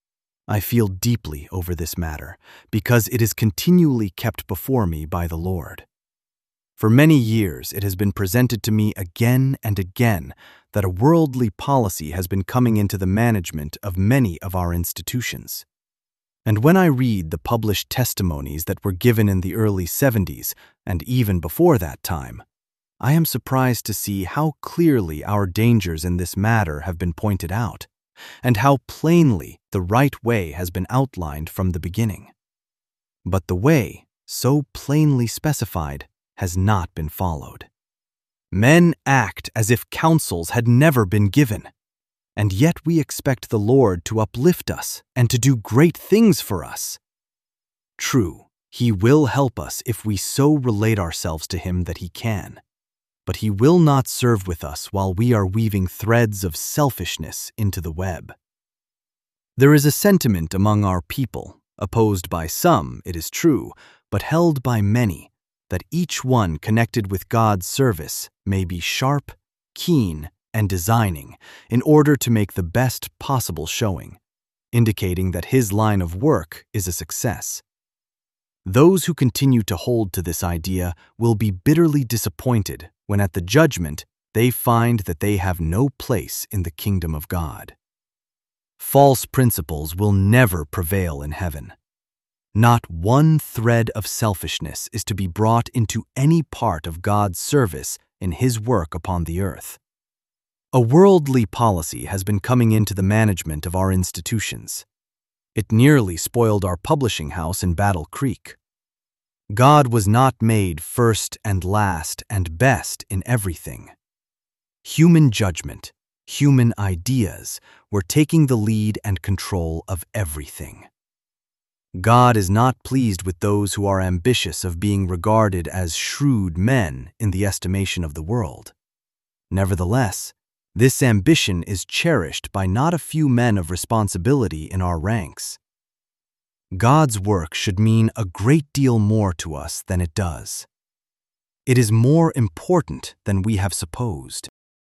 S2: I feel deeply over this matter because it is continually kept before me by the Lord. For many years it has been presented to me again and again that a worldly policy has been coming into the management of many of our institutions. And when I read the published testimonies that were given in the early 70s and even before that time, I am surprised to see how clearly our dangers in this matter have been pointed out, and how plainly the right way has been outlined from the beginning. But the way, so plainly specified, has not been followed. Men act as if counsels had never been given, and yet we expect the Lord to uplift us and to do great things for us. True, He will help us if we so relate ourselves to Him that He can, but He will not serve with us while we are weaving threads of selfishness into the web. There is a sentiment among our people, opposed by some, it is true, but held by many, that each one connected with God's service may be sharp, keen, and designing in order to make the best possible showing, indicating that his line of work is a success. Those who continue to hold to this idea will be bitterly disappointed when at the judgment they find that they have no place in the kingdom of God. False principles will never prevail in heaven. Not one thread of selfishness is to be brought into any part of God's service in His work upon the earth. A worldly policy has been coming into the management of our institutions. It nearly spoiled our publishing house in Battle Creek. God was not made first and last and best in everything. Human judgment, human ideas were taking the lead and control of everything. God is not pleased with those who are ambitious of being regarded as shrewd men in the estimation of the world. Nevertheless, this ambition is cherished by not a few men of responsibility in our ranks. God's work should mean a great deal more to us than it does. It is more important than we have supposed.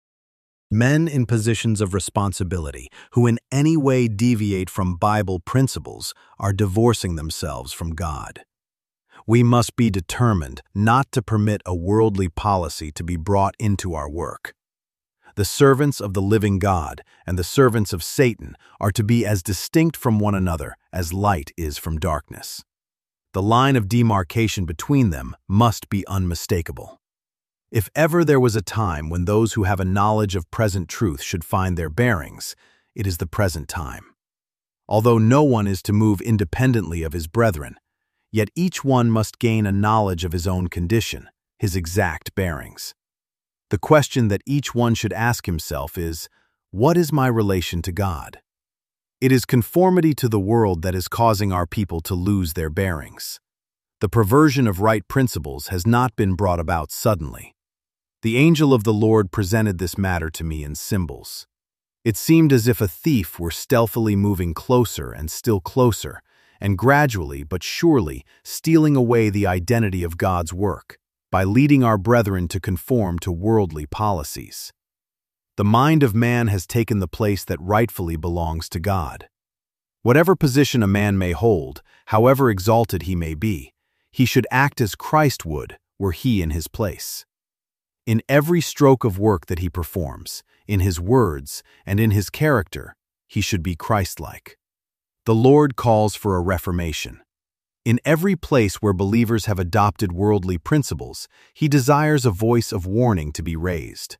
S2: Men in positions of responsibility who in any way deviate from Bible principles are divorcing themselves from God. We must be determined not to permit a worldly policy to be brought into our work. The servants of the living God and the servants of Satan are to be as distinct from one another as light is from darkness. The line of demarcation between them must be unmistakable. If ever there was a time when those who have a knowledge of present truth should find their bearings, it is the present time. Although no one is to move independently of his brethren, yet each one must gain a knowledge of his own condition, his exact bearings. The question that each one should ask himself is, what is my relation to God? It is conformity to the world that is causing our people to lose their bearings. The perversion of right principles has not been brought about suddenly. The angel of the Lord presented this matter to me in symbols. It seemed as if a thief were stealthily moving closer and still closer, and gradually but surely stealing away the identity of God's work by leading our brethren to conform to worldly policies. The mind of man has taken the place that rightfully belongs to God. Whatever position a man may hold, however exalted he may be, he should act as Christ would were he in his place. In every stroke of work that he performs, in his words, and in his character, he should be Christ-like. The Lord calls for a reformation. In every place where believers have adopted worldly principles, he desires a voice of warning to be raised.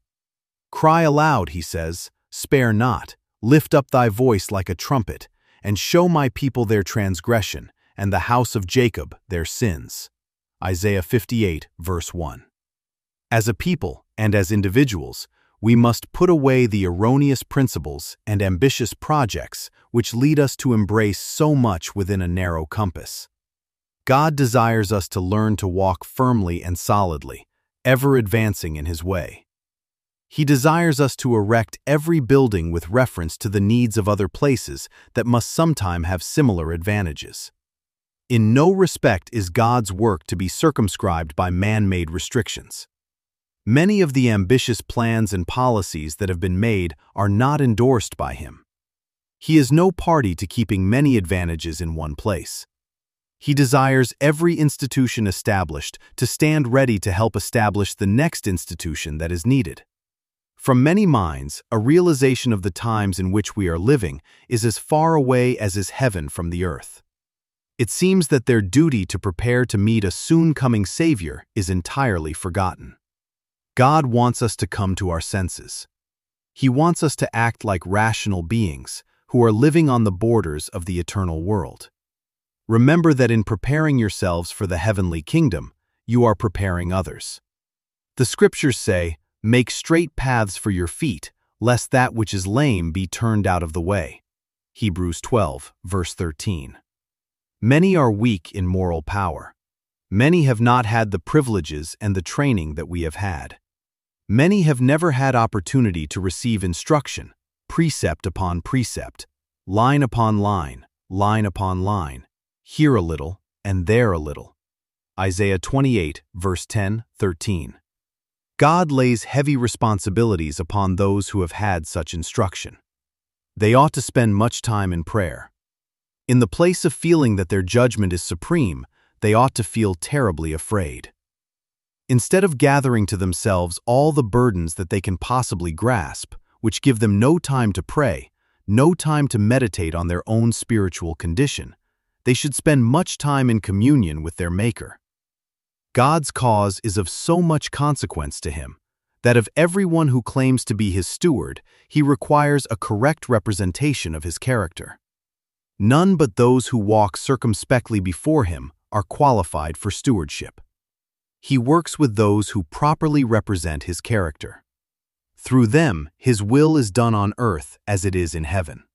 S2: Cry aloud, he says, spare not, lift up thy voice like a trumpet, and show my people their transgression, and the house of Jacob their sins. Isaiah 58, verse 1. As a people and as individuals, we must put away the erroneous principles and ambitious projects which lead us to embrace so much within a narrow compass. God desires us to learn to walk firmly and solidly, ever advancing in his way. He desires us to erect every building with reference to the needs of other places that must sometime have similar advantages. In no respect is God's work to be circumscribed by man-made restrictions. Many of the ambitious plans and policies that have been made are not endorsed by him. He is no party to keeping many advantages in one place. He desires every institution established to stand ready to help establish the next institution that is needed. From many minds, a realization of the times in which we are living is as far away as is heaven from the earth. It seems that their duty to prepare to meet a soon-coming Savior is entirely forgotten. God wants us to come to our senses. He wants us to act like rational beings who are living on the borders of the eternal world. Remember that in preparing yourselves for the heavenly kingdom, you are preparing others. The scriptures say, "Make straight paths for your feet, lest that which is lame be turned out of the way." Hebrews 12, verse 13. Many are weak in moral power. Many have not had the privileges and the training that we have had. Many have never had opportunity to receive instruction, precept upon precept, line upon line, line upon line, here a little and there a little. Isaiah 28, verse 10, 13. God lays heavy responsibilities upon those who have had such instruction. They ought to spend much time in prayer. In the place of feeling that their judgment is supreme, they ought to feel terribly afraid. Instead of gathering to themselves all the burdens that they can possibly grasp, which give them no time to pray, no time to meditate on their own spiritual condition, they should spend much time in communion with their Maker. God's cause is of so much consequence to him that of everyone who claims to be his steward, he requires a correct representation of his character. None but those who walk circumspectly before him are qualified for stewardship. He works with those who properly represent his character. Through them, his will is done on earth as it is in heaven.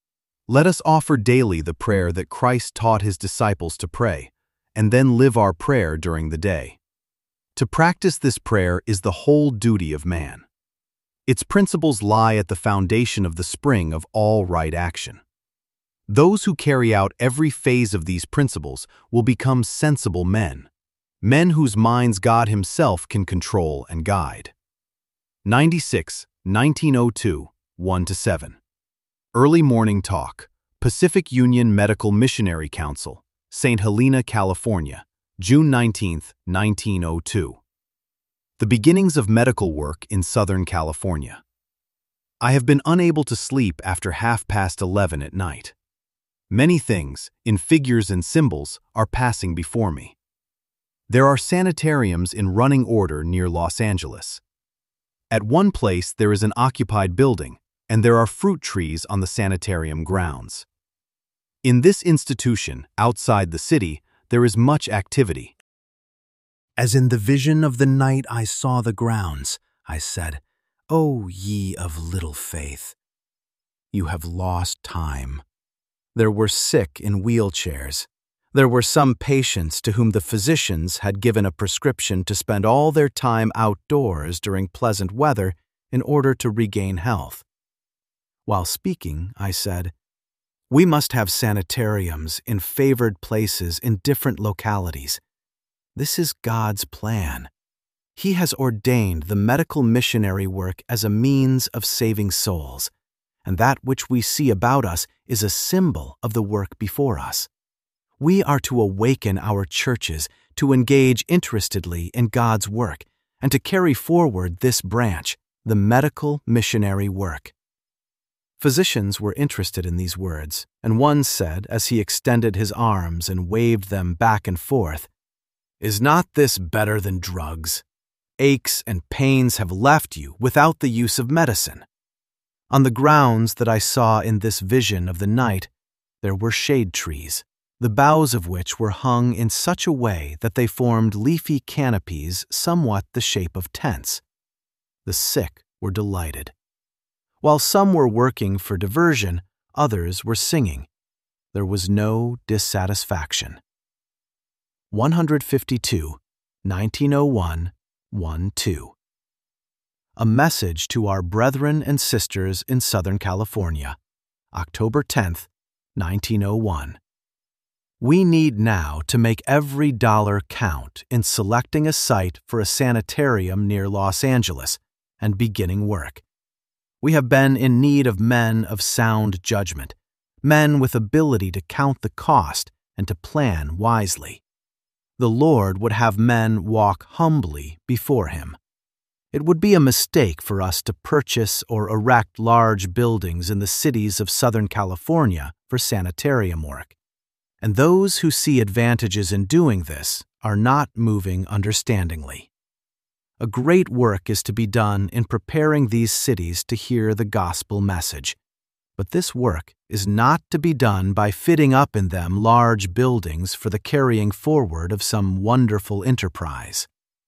S2: Let us offer daily the prayer that Christ taught his disciples to pray, and then live our prayer during the day. To practice this prayer is the whole duty of man. Its principles lie at the foundation of the spring of all right action. Those who carry out every phase of these principles will become sensible men, men whose minds God himself can control and guide. 96, 1902, 1-7. Early Morning Talk, Pacific Union Medical Missionary Council, St. Helena, California, June 19, 1902. The beginnings of medical work in Southern California. I have been unable to sleep after 11:30 at night. Many things, in figures and symbols, are passing before me.
S1: There are sanitariums in running order near Los Angeles. At one place there is an occupied building, and there are fruit trees on the sanitarium grounds. In this institution, outside the city, there is much activity.
S2: As in the vision of the night I saw the grounds, I said, O ye of little faith! You have lost time. There were sick in wheelchairs. There were some patients to whom the physicians had given a prescription to spend all their time outdoors during pleasant weather in order to regain health. While speaking, I said, we must have sanitariums in favored places in different localities. This is God's plan. He has ordained the medical missionary work as a means of saving souls, and that which we see about us is a symbol of the work before us. We are to awaken our churches to engage interestedly in God's work and to carry forward this branch, the medical missionary work. Physicians were interested in these words, and one said, as he extended his arms and waved them back and forth, "Is not this better than drugs? Aches and pains have left you without the use of medicine." On the grounds that I saw in this vision of the night, there were shade trees, the boughs of which were hung in such a way that they formed leafy canopies somewhat the shape of tents. The sick were delighted. While some were working for diversion, others were singing. There was no dissatisfaction. 152, 1901, 1-2. A message to our brethren and sisters in Southern California, October 10th, 1901. We need now to make every dollar count in selecting a site for a sanitarium near Los Angeles and beginning work. We have been in need of men of sound judgment, men with ability to count the cost and to plan wisely. The Lord would have men walk humbly before Him. It would be a mistake for us to purchase or erect large buildings in the cities of Southern California for sanitarium work. And those who see advantages in doing this are not moving understandingly. A great work is to be done in preparing these cities to hear the gospel message, but this work is not to be done by fitting up in them large buildings for the carrying forward of some wonderful enterprise.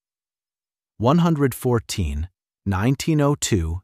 S2: 114, 1902,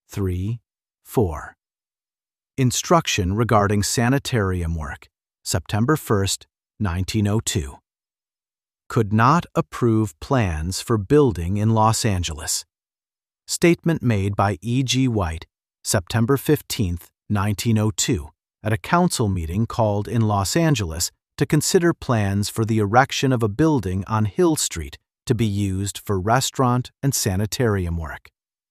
S2: 3-4. Instruction regarding sanitarium work, September 1st, 1902. Could not approve plans for building in Los Angeles. Statement made by E.G. White, September 15, 1902, at a council meeting called in Los Angeles to consider plans for the erection of a building on Hill Street to be used for restaurant and sanitarium work.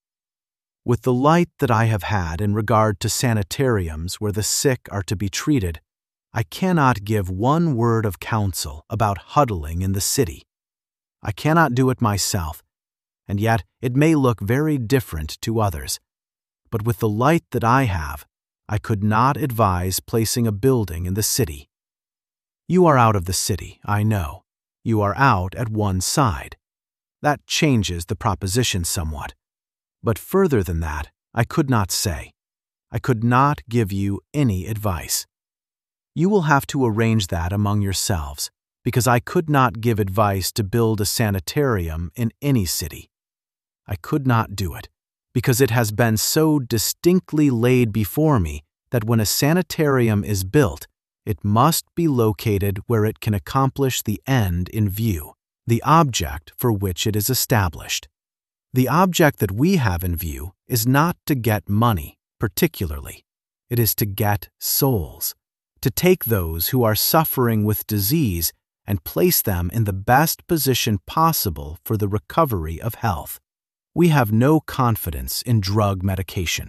S2: With the light that I have had in regard to sanitariums where the sick are to be treated, I cannot give one word of counsel about huddling in the city. I cannot do it myself, and yet it may look very different to others. But with the light that I have, I could not advise placing a building in the city. You are out of the city, I know. You are out at one side. That changes the proposition somewhat. But further than that, I could not say. I could not give you any advice. You will have to arrange that among yourselves, because I could not give advice to build a sanitarium in any city. I could not do it, because it has been so distinctly laid before me that when a sanitarium is built, it must be located where it can accomplish the end in view, the object for which it is established. The object that we have in view is not to get money, particularly. It is to get souls. To take those who are suffering with disease and place them in the best position possible for the recovery of health. We have no confidence in drug medication.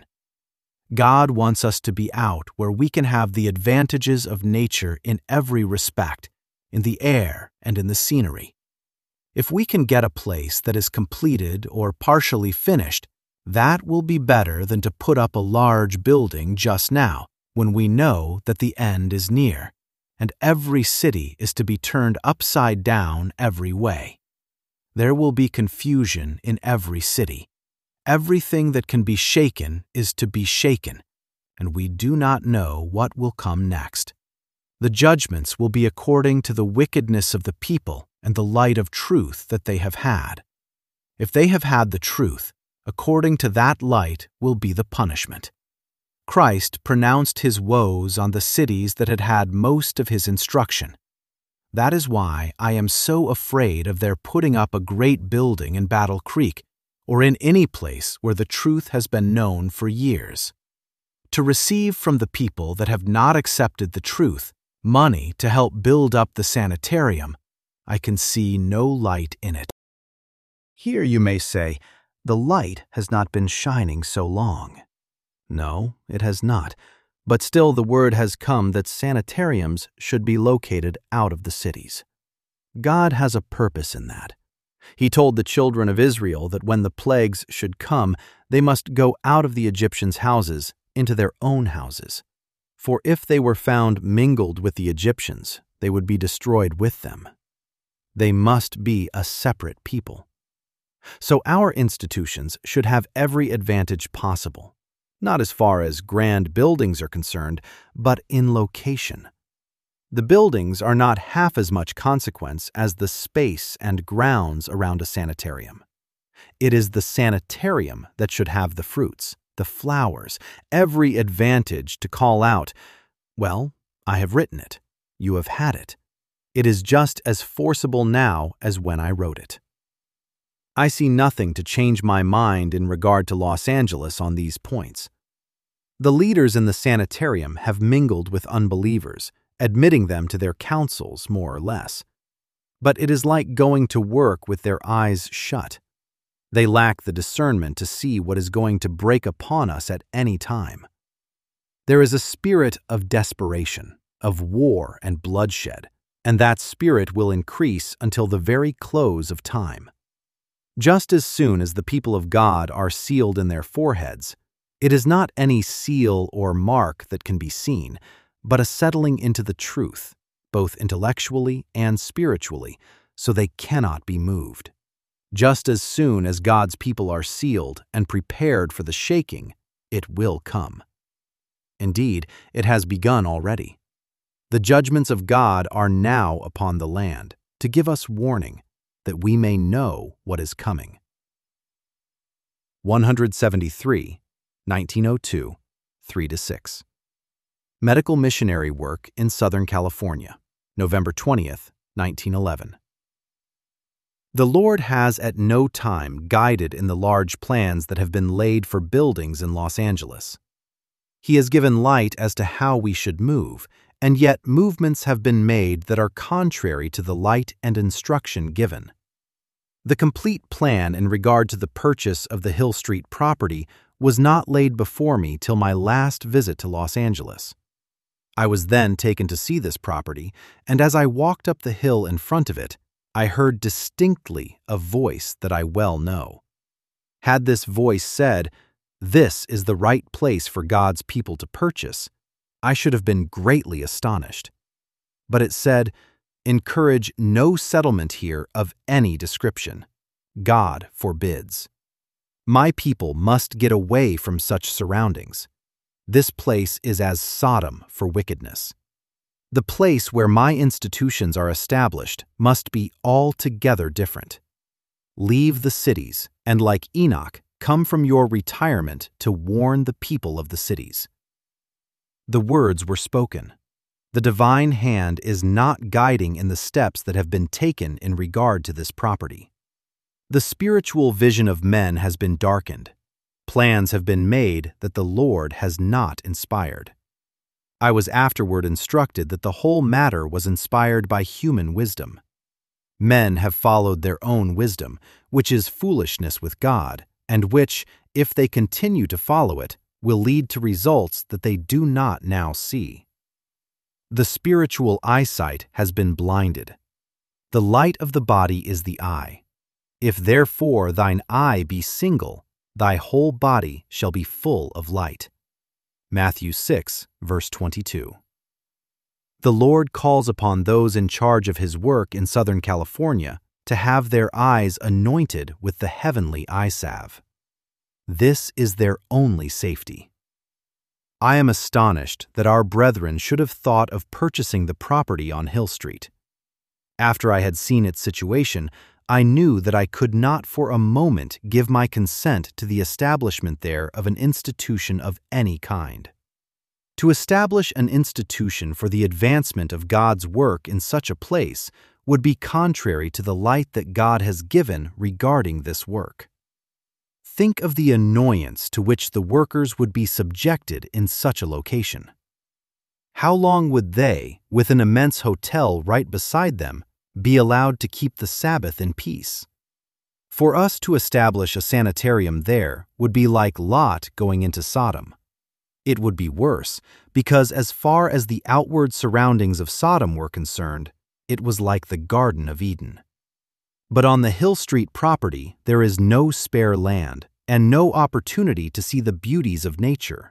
S2: God wants us to be out where we can have the advantages of nature in every respect, in the air and in the scenery. If we can get a place that is completed or partially finished, that will be better than to put up a large building just now, when we know that the end is near. and every city is to be turned upside down every way. There will be confusion in every city. Everything that can be shaken is to be shaken, and we do not know what will come next. The judgments will be according to the wickedness of the people and the light of truth that they have had. If they have had the truth, according to that light will be the punishment. Christ pronounced his woes on the cities that had had most of his instruction. That is why I am so afraid of their putting up a great building in Battle Creek or in any place where the truth has been known for years. To receive from the people that have not accepted the truth money to help build up the sanitarium, I can see no light in it. Here you may say, the light has not been shining so long. No, it has not, but still the word has come that sanitariums should be located out of the cities. God has a purpose in that. He told the children of Israel that when the plagues should come, they must go out of the Egyptians' houses into their own houses. For if they were found mingled with the Egyptians, they would be destroyed with them. They must be a separate people. So our institutions should have every advantage possible, not as far as grand buildings are concerned, but in location. The buildings are not half as much consequence as the space and grounds around a sanitarium. It is the sanitarium that should have the fruits, the flowers, every advantage to call out, "Well, I have written it. You have had it. It is just as forcible now as when I wrote it." I see nothing to change my mind in regard to Los Angeles on these points. The leaders in the sanitarium have mingled with unbelievers, admitting them to their councils more or less. But it is like going to work with their eyes shut. They lack the discernment to see what is going to break upon us at any time. There is a spirit of desperation, of war and bloodshed, and that spirit will increase until the very close of time. Just as soon as the people of God are sealed in their foreheads, it is not any seal or mark that can be seen, but a settling into the truth, both intellectually and spiritually, so they cannot be moved. Just as soon as God's people are sealed and prepared for the shaking, it will come. Indeed, it has begun already. The judgments of God are now upon the land, to give us warning, that we may know what is coming. 173, 1902, 3-6. Medical Missionary Work in Southern California, November 20th, 1911. The Lord has at no time guided in the large plans that have been laid for buildings in Los Angeles. He has given light as to how we should move, and yet movements have been made that are contrary to the light and instruction given. The complete plan in regard to the purchase of the Hill Street property was not laid before me till my last visit to Los Angeles. I was then taken to see this property, and as I walked up the hill in front of it, I heard distinctly a voice that I well know. Had this voice said, "This is the right place for God's people to purchase," I should have been greatly astonished. But it said, "Encourage no settlement here of any description. God forbids. My people must get away from such surroundings. This place is as Sodom for wickedness. The place where my institutions are established must be altogether different. Leave the cities, and like Enoch, come from your retirement to warn the people of the cities." The words were spoken. The divine hand is not guiding in the steps that have been taken in regard to this property. The spiritual vision of men has been darkened. Plans have been made that the Lord has not inspired. I was afterward instructed that the whole matter was inspired by human wisdom. Men have followed their own wisdom, which is foolishness with God, and which, if they continue to follow it, will lead to results that they do not now see. The spiritual eyesight has been blinded. The light of the body is the eye. If therefore thine eye be single, thy whole body shall be full of light. Matthew 6, verse 22. the Lord calls upon those in charge of His work in Southern California to have their eyes anointed with the heavenly eye salve. This is their only safety. I am astonished that our brethren should have thought of purchasing the property on Hill Street. After I had seen its situation, I knew that I could not for a moment give my consent to the establishment there of an institution of any kind. To establish an institution for the advancement of God's work in such a place would be contrary to the light that God has given regarding this work. Think of the annoyance to which the workers would be subjected in such a location. How long would they, with an immense hotel right beside them, be allowed to keep the Sabbath in peace? For us to establish a sanitarium there would be like Lot going into Sodom. It would be worse, because as far as the outward surroundings of Sodom were concerned, it was like the Garden of Eden. But on the Hill Street property there is no spare land and no opportunity to see the beauties of nature.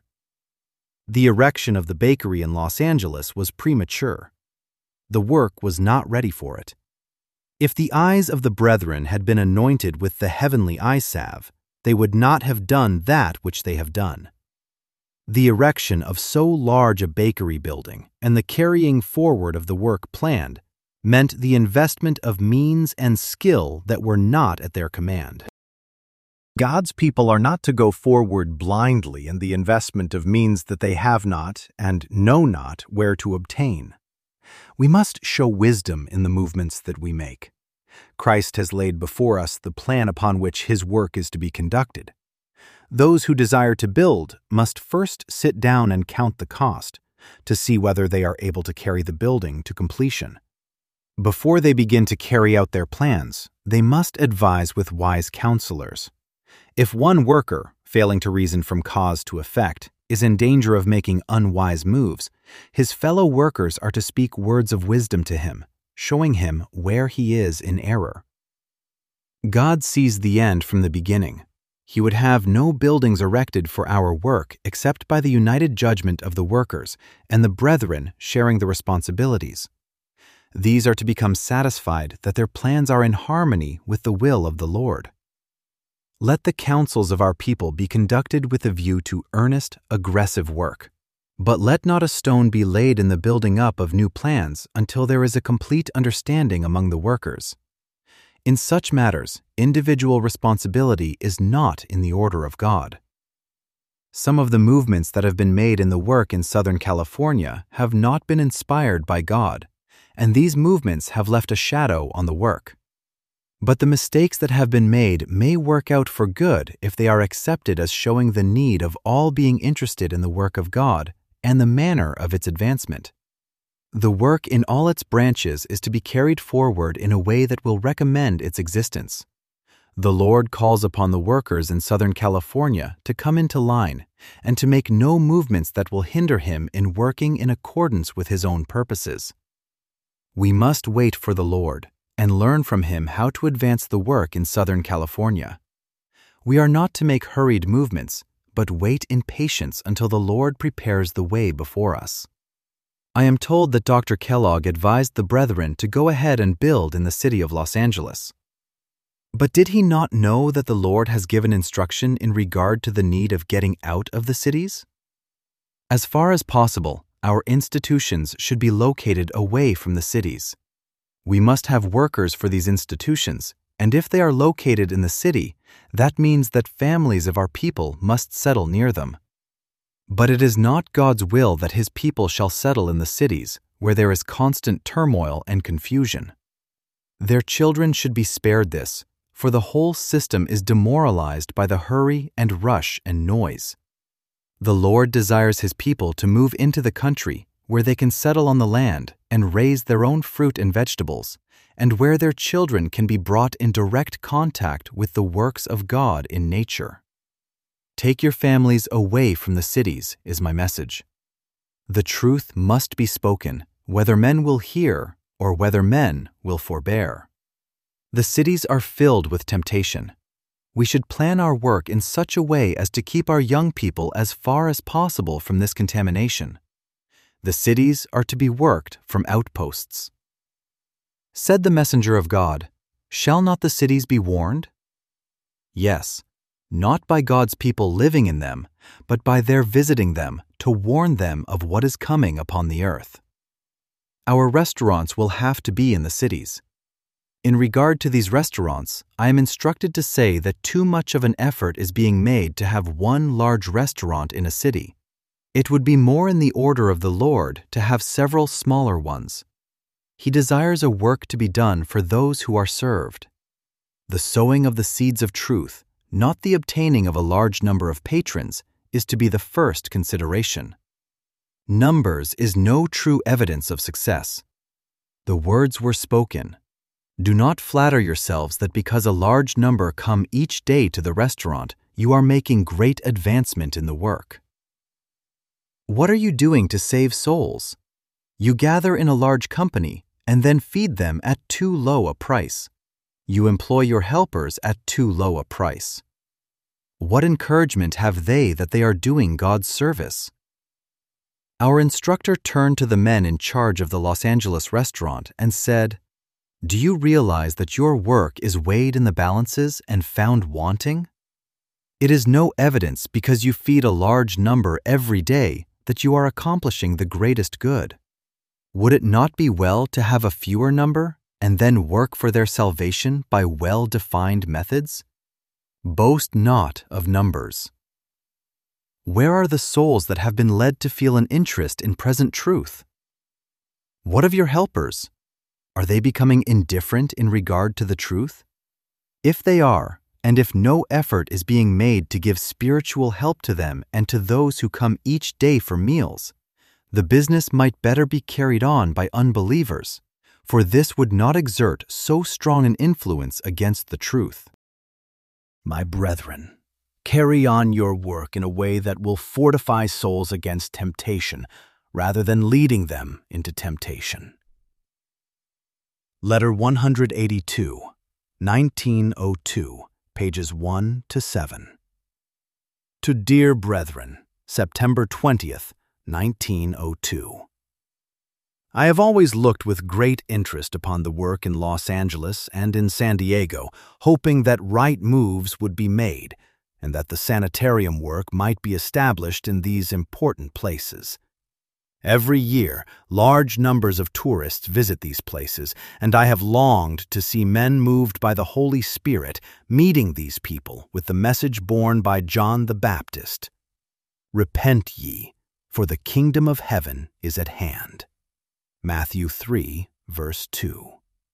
S2: The erection of the bakery in Los Angeles was premature. The work was not ready for it. If the eyes of the brethren had been anointed with the heavenly eye salve, they would not have done that which they have done. The erection of so large a bakery building and the carrying forward of the work planned meant the investment of means and skill that were not at their command. God's people are not to go forward blindly in the investment of means that they have not and know not where to obtain. We must show wisdom in the movements that we make. Christ has laid before us the plan upon which His work is to be conducted. Those who desire to build must first sit down and count the cost, to see whether they are able to carry the building to completion. Before they begin to carry out their plans, they must advise with wise counselors. If one worker, failing to reason from cause to effect, is in danger of making unwise moves, his fellow workers are to speak words of wisdom to him, showing him where he is in error. God sees the end from the beginning. He would have no buildings erected for our work except by the united judgment of the workers and the brethren sharing the responsibilities. These are to become satisfied that their plans are in harmony with the will of the Lord. Let the counsels of our people be conducted with a view to earnest, aggressive work. But let not a stone be laid in the building up of new plans until there is a complete understanding among the workers. In such matters, individual responsibility is not in the order of God. Some of the movements that have been made in the work in Southern California have not been inspired by God, and these movements have left a shadow on the work. But the mistakes that have been made may work out for good if they are accepted as showing the need of all being interested in the work of God and the manner of its advancement. The work in all its branches is to be carried forward in a way that will recommend its existence. The Lord calls upon the workers in Southern California to come into line and to make no movements that will hinder Him in working in accordance with His own purposes. We must wait for the Lord and learn from Him how to advance the work in Southern California. We are not to make hurried movements, but wait in patience until the Lord prepares the way before us. I am told that Dr. Kellogg advised the brethren to go ahead and build in the city of Los Angeles. But did he not know that the Lord has given instruction in regard to the need of getting out of the cities? As far as possible, our institutions should be located away from the cities. We must have workers for these institutions, and if they are located in the city, that means that families of our people must settle near them. But it is not God's will that His people shall settle in the cities, where there is constant turmoil and confusion. Their children should be spared this, for the whole system is demoralized by the hurry and rush and noise. The Lord desires His people to move into the country where they can settle on the land and raise their own fruit and vegetables, and where their children can be brought in direct contact with the works of God in nature. Take your families away from the cities, is my message. The truth must be spoken, whether men will hear or whether men will forbear. The cities are filled with temptation. We should plan our work in such a way as to keep our young people as far as possible from this contamination.
S1: The cities are to be worked from outposts. Said the messenger of God, "Shall not the cities be warned?" Yes, not by God's people living in them, but by their visiting them to warn them of what is coming upon the earth. Our restaurants will have to be in the cities. In regard to these restaurants, I am instructed to say that too much of an effort is being made to have one large restaurant in a city. It would be more in the order of the Lord to have several smaller ones. He desires a work to be done for those who are served. The sowing of the seeds of truth, not the obtaining of a large number of patrons, is to be the first consideration. Numbers is no true evidence of success. The words were spoken. Do not flatter yourselves that because a large number come each day to the restaurant, you are making great advancement in the work. What are you doing to save souls? You gather in a large company and then feed them at too low a price. You employ your helpers at too low a price. What encouragement have they that they are doing God's service? Our instructor turned to the men in charge of the Los Angeles restaurant and said, "Do you realize that your work is weighed in the balances and found wanting? It is no evidence because you feed a large number every day that you are accomplishing the greatest good. Would it not be well to have a fewer number and then work for their salvation by well-defined methods? Boast not of numbers." Where are the souls that have been led to feel an interest in present truth? What of your helpers? Are they becoming indifferent in regard to the truth? If they are, and if no effort is being made to give spiritual help to them and to those who come each day for meals, the business might better be carried on by unbelievers, for this would not exert so strong an influence against the truth.
S2: My brethren, carry on your work in a way that will fortify souls against temptation, rather than leading them into temptation. Letter 182, 1902, pages 1 to 7. To Dear Brethren, September 20th, 1902. I have always looked with great interest upon the work in Los Angeles and in San Diego, hoping that right moves would be made and that the sanitarium work might be established in these important places. Every year, large numbers of tourists visit these places, and I have longed to see men moved by the Holy Spirit meeting these people with the message borne by John the Baptist. Repent ye, for the kingdom of heaven is at hand. Matthew 3, verse 2.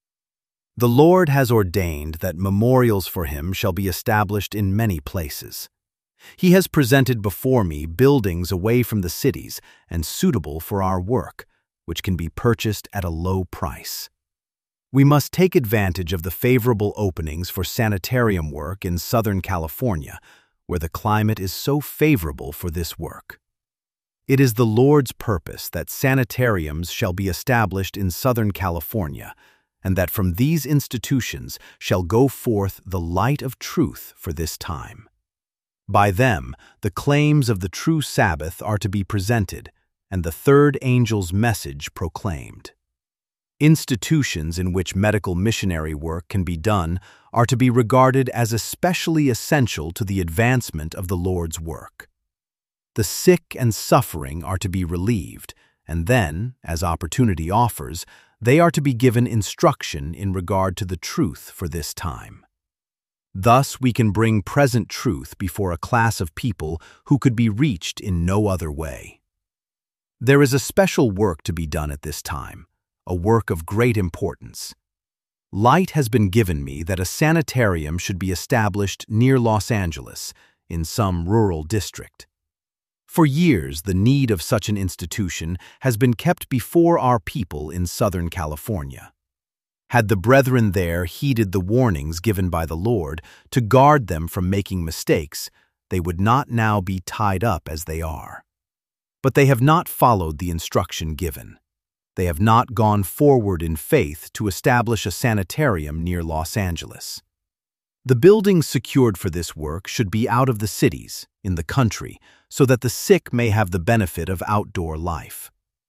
S2: The Lord has ordained that memorials for him shall be established in many places. He has presented before me buildings away from the cities and suitable for our work, which can be purchased at a low price. We must take advantage of the favorable openings for sanitarium work in Southern California, where the climate is so favorable for this work. It is the Lord's purpose that sanitariums shall be established in Southern California, and that from these institutions shall go forth the light of truth for this time. By them, the claims of the true Sabbath are to be presented, and the third angel's message proclaimed. Institutions in which medical missionary work can be done are to be regarded as especially essential to the advancement of the Lord's work. The sick and suffering are to be relieved, and then, as opportunity offers, they are to be given instruction in regard to the truth for this time. Thus we can bring present truth before a class of people who could be reached in no other way. There is a special work to be done at this time, a work of great importance. Light has been given me that a sanitarium should be established near Los Angeles, in some rural district. For years, the need of such an institution has been kept before our people in Southern California. Had the brethren there heeded the warnings given by the Lord to guard them from making mistakes, they would not now be tied up as they are. But they have not followed the instruction given. They have not gone forward in faith to establish a sanitarium near Los Angeles. The buildings secured for this work should be out of the cities, in the country, so that the sick may have the benefit of outdoor life.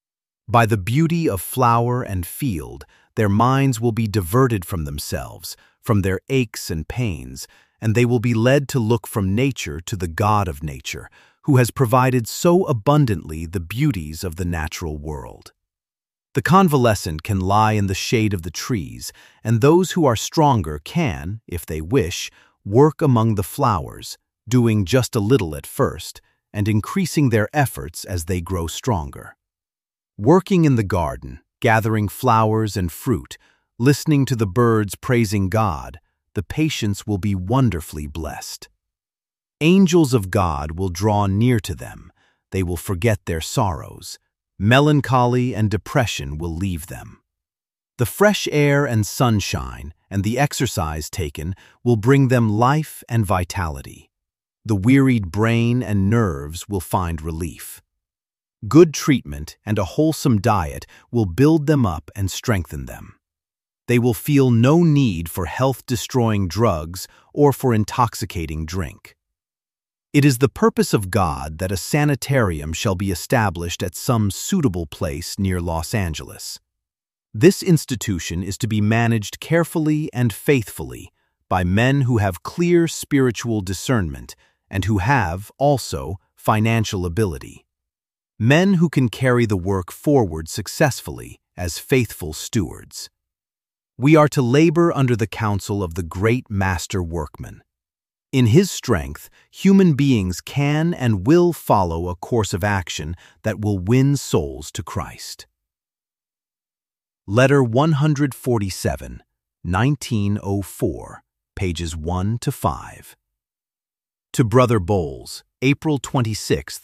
S1: By the beauty of flower and field, their minds will be diverted from themselves, from their aches and pains, and they will be led to look from nature to the God of nature, who has provided so abundantly the beauties of the natural world. The convalescent can lie in the shade of the trees, and those who are stronger can, if they wish, work among the flowers, doing just a little at first, and increasing their efforts as they grow stronger. Working in the garden, gathering flowers and fruit, listening to the birds praising God, the patients will be wonderfully blessed. Angels of God will draw near to them. They will forget their sorrows. Melancholy and depression will leave them. The fresh air and sunshine and the exercise taken will bring them life and vitality. The wearied brain and nerves will find relief. Good treatment and a wholesome diet will build them up and strengthen them. They will feel no need for health-destroying drugs or for intoxicating drink. It is the purpose of God that a sanitarium shall be established at some suitable place near Los Angeles. This institution is to be managed carefully and faithfully by men who have clear spiritual discernment and who have, also, financial ability. Men who can carry the work forward successfully as faithful stewards. We are to labor under the counsel of the great master workman. In his strength, human beings can and will follow a course of action that will win souls to Christ. Letter 147, 1904, pages 1 to 5. To Brother Bowles, April 26,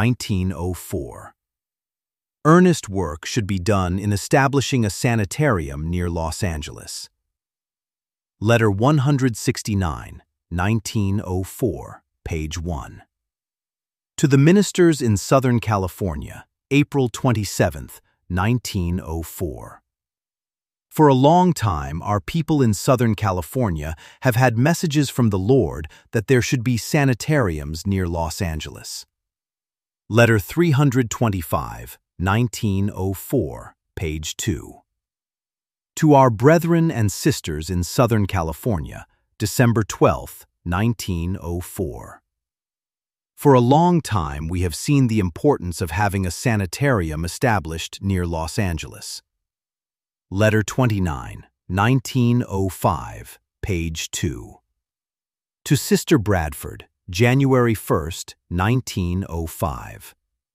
S1: 1904. Earnest work should be done in establishing a sanitarium near Los Angeles. Letter 169, 1904, page 1. To the Ministers in Southern California, April 27, 1904. For a long time, our people in Southern California have had messages from the Lord that there should be sanitariums near Los Angeles. Letter 325, 1904, page 2. To our brethren and sisters in Southern California, December 12, 1904. For a long time we have seen the importance of having a sanitarium established near Los Angeles. Letter 29, 1905, page 2. To Sister Bradford, January 1, 1905.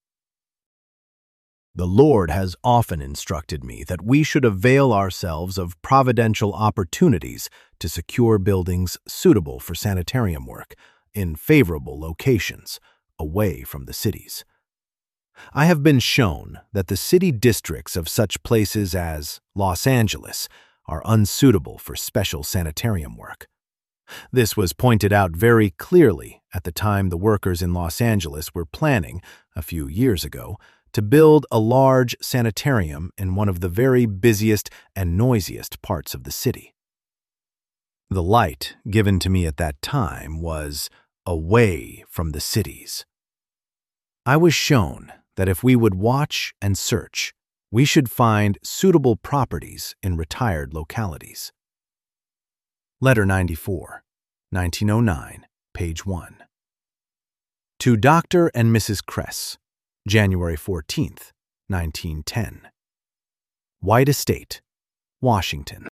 S1: The Lord has often instructed me that we should avail ourselves of providential opportunities to secure buildings suitable for sanitarium work in favorable locations, away from the cities. I have been shown that the city districts of such places as Los Angeles are unsuitable for special sanitarium work. This was pointed out very clearly at the time the workers in Los Angeles were planning, a few years ago, to build a large sanitarium in one of the very busiest and noisiest parts of the city. The light given to me at that time was away from the cities. I was shown that if we would watch and search, we should find suitable properties in retired localities. Letter 94, 1909, page 1. To Dr. and Mrs. Kress, January 14, 1910. White Estate, Washington.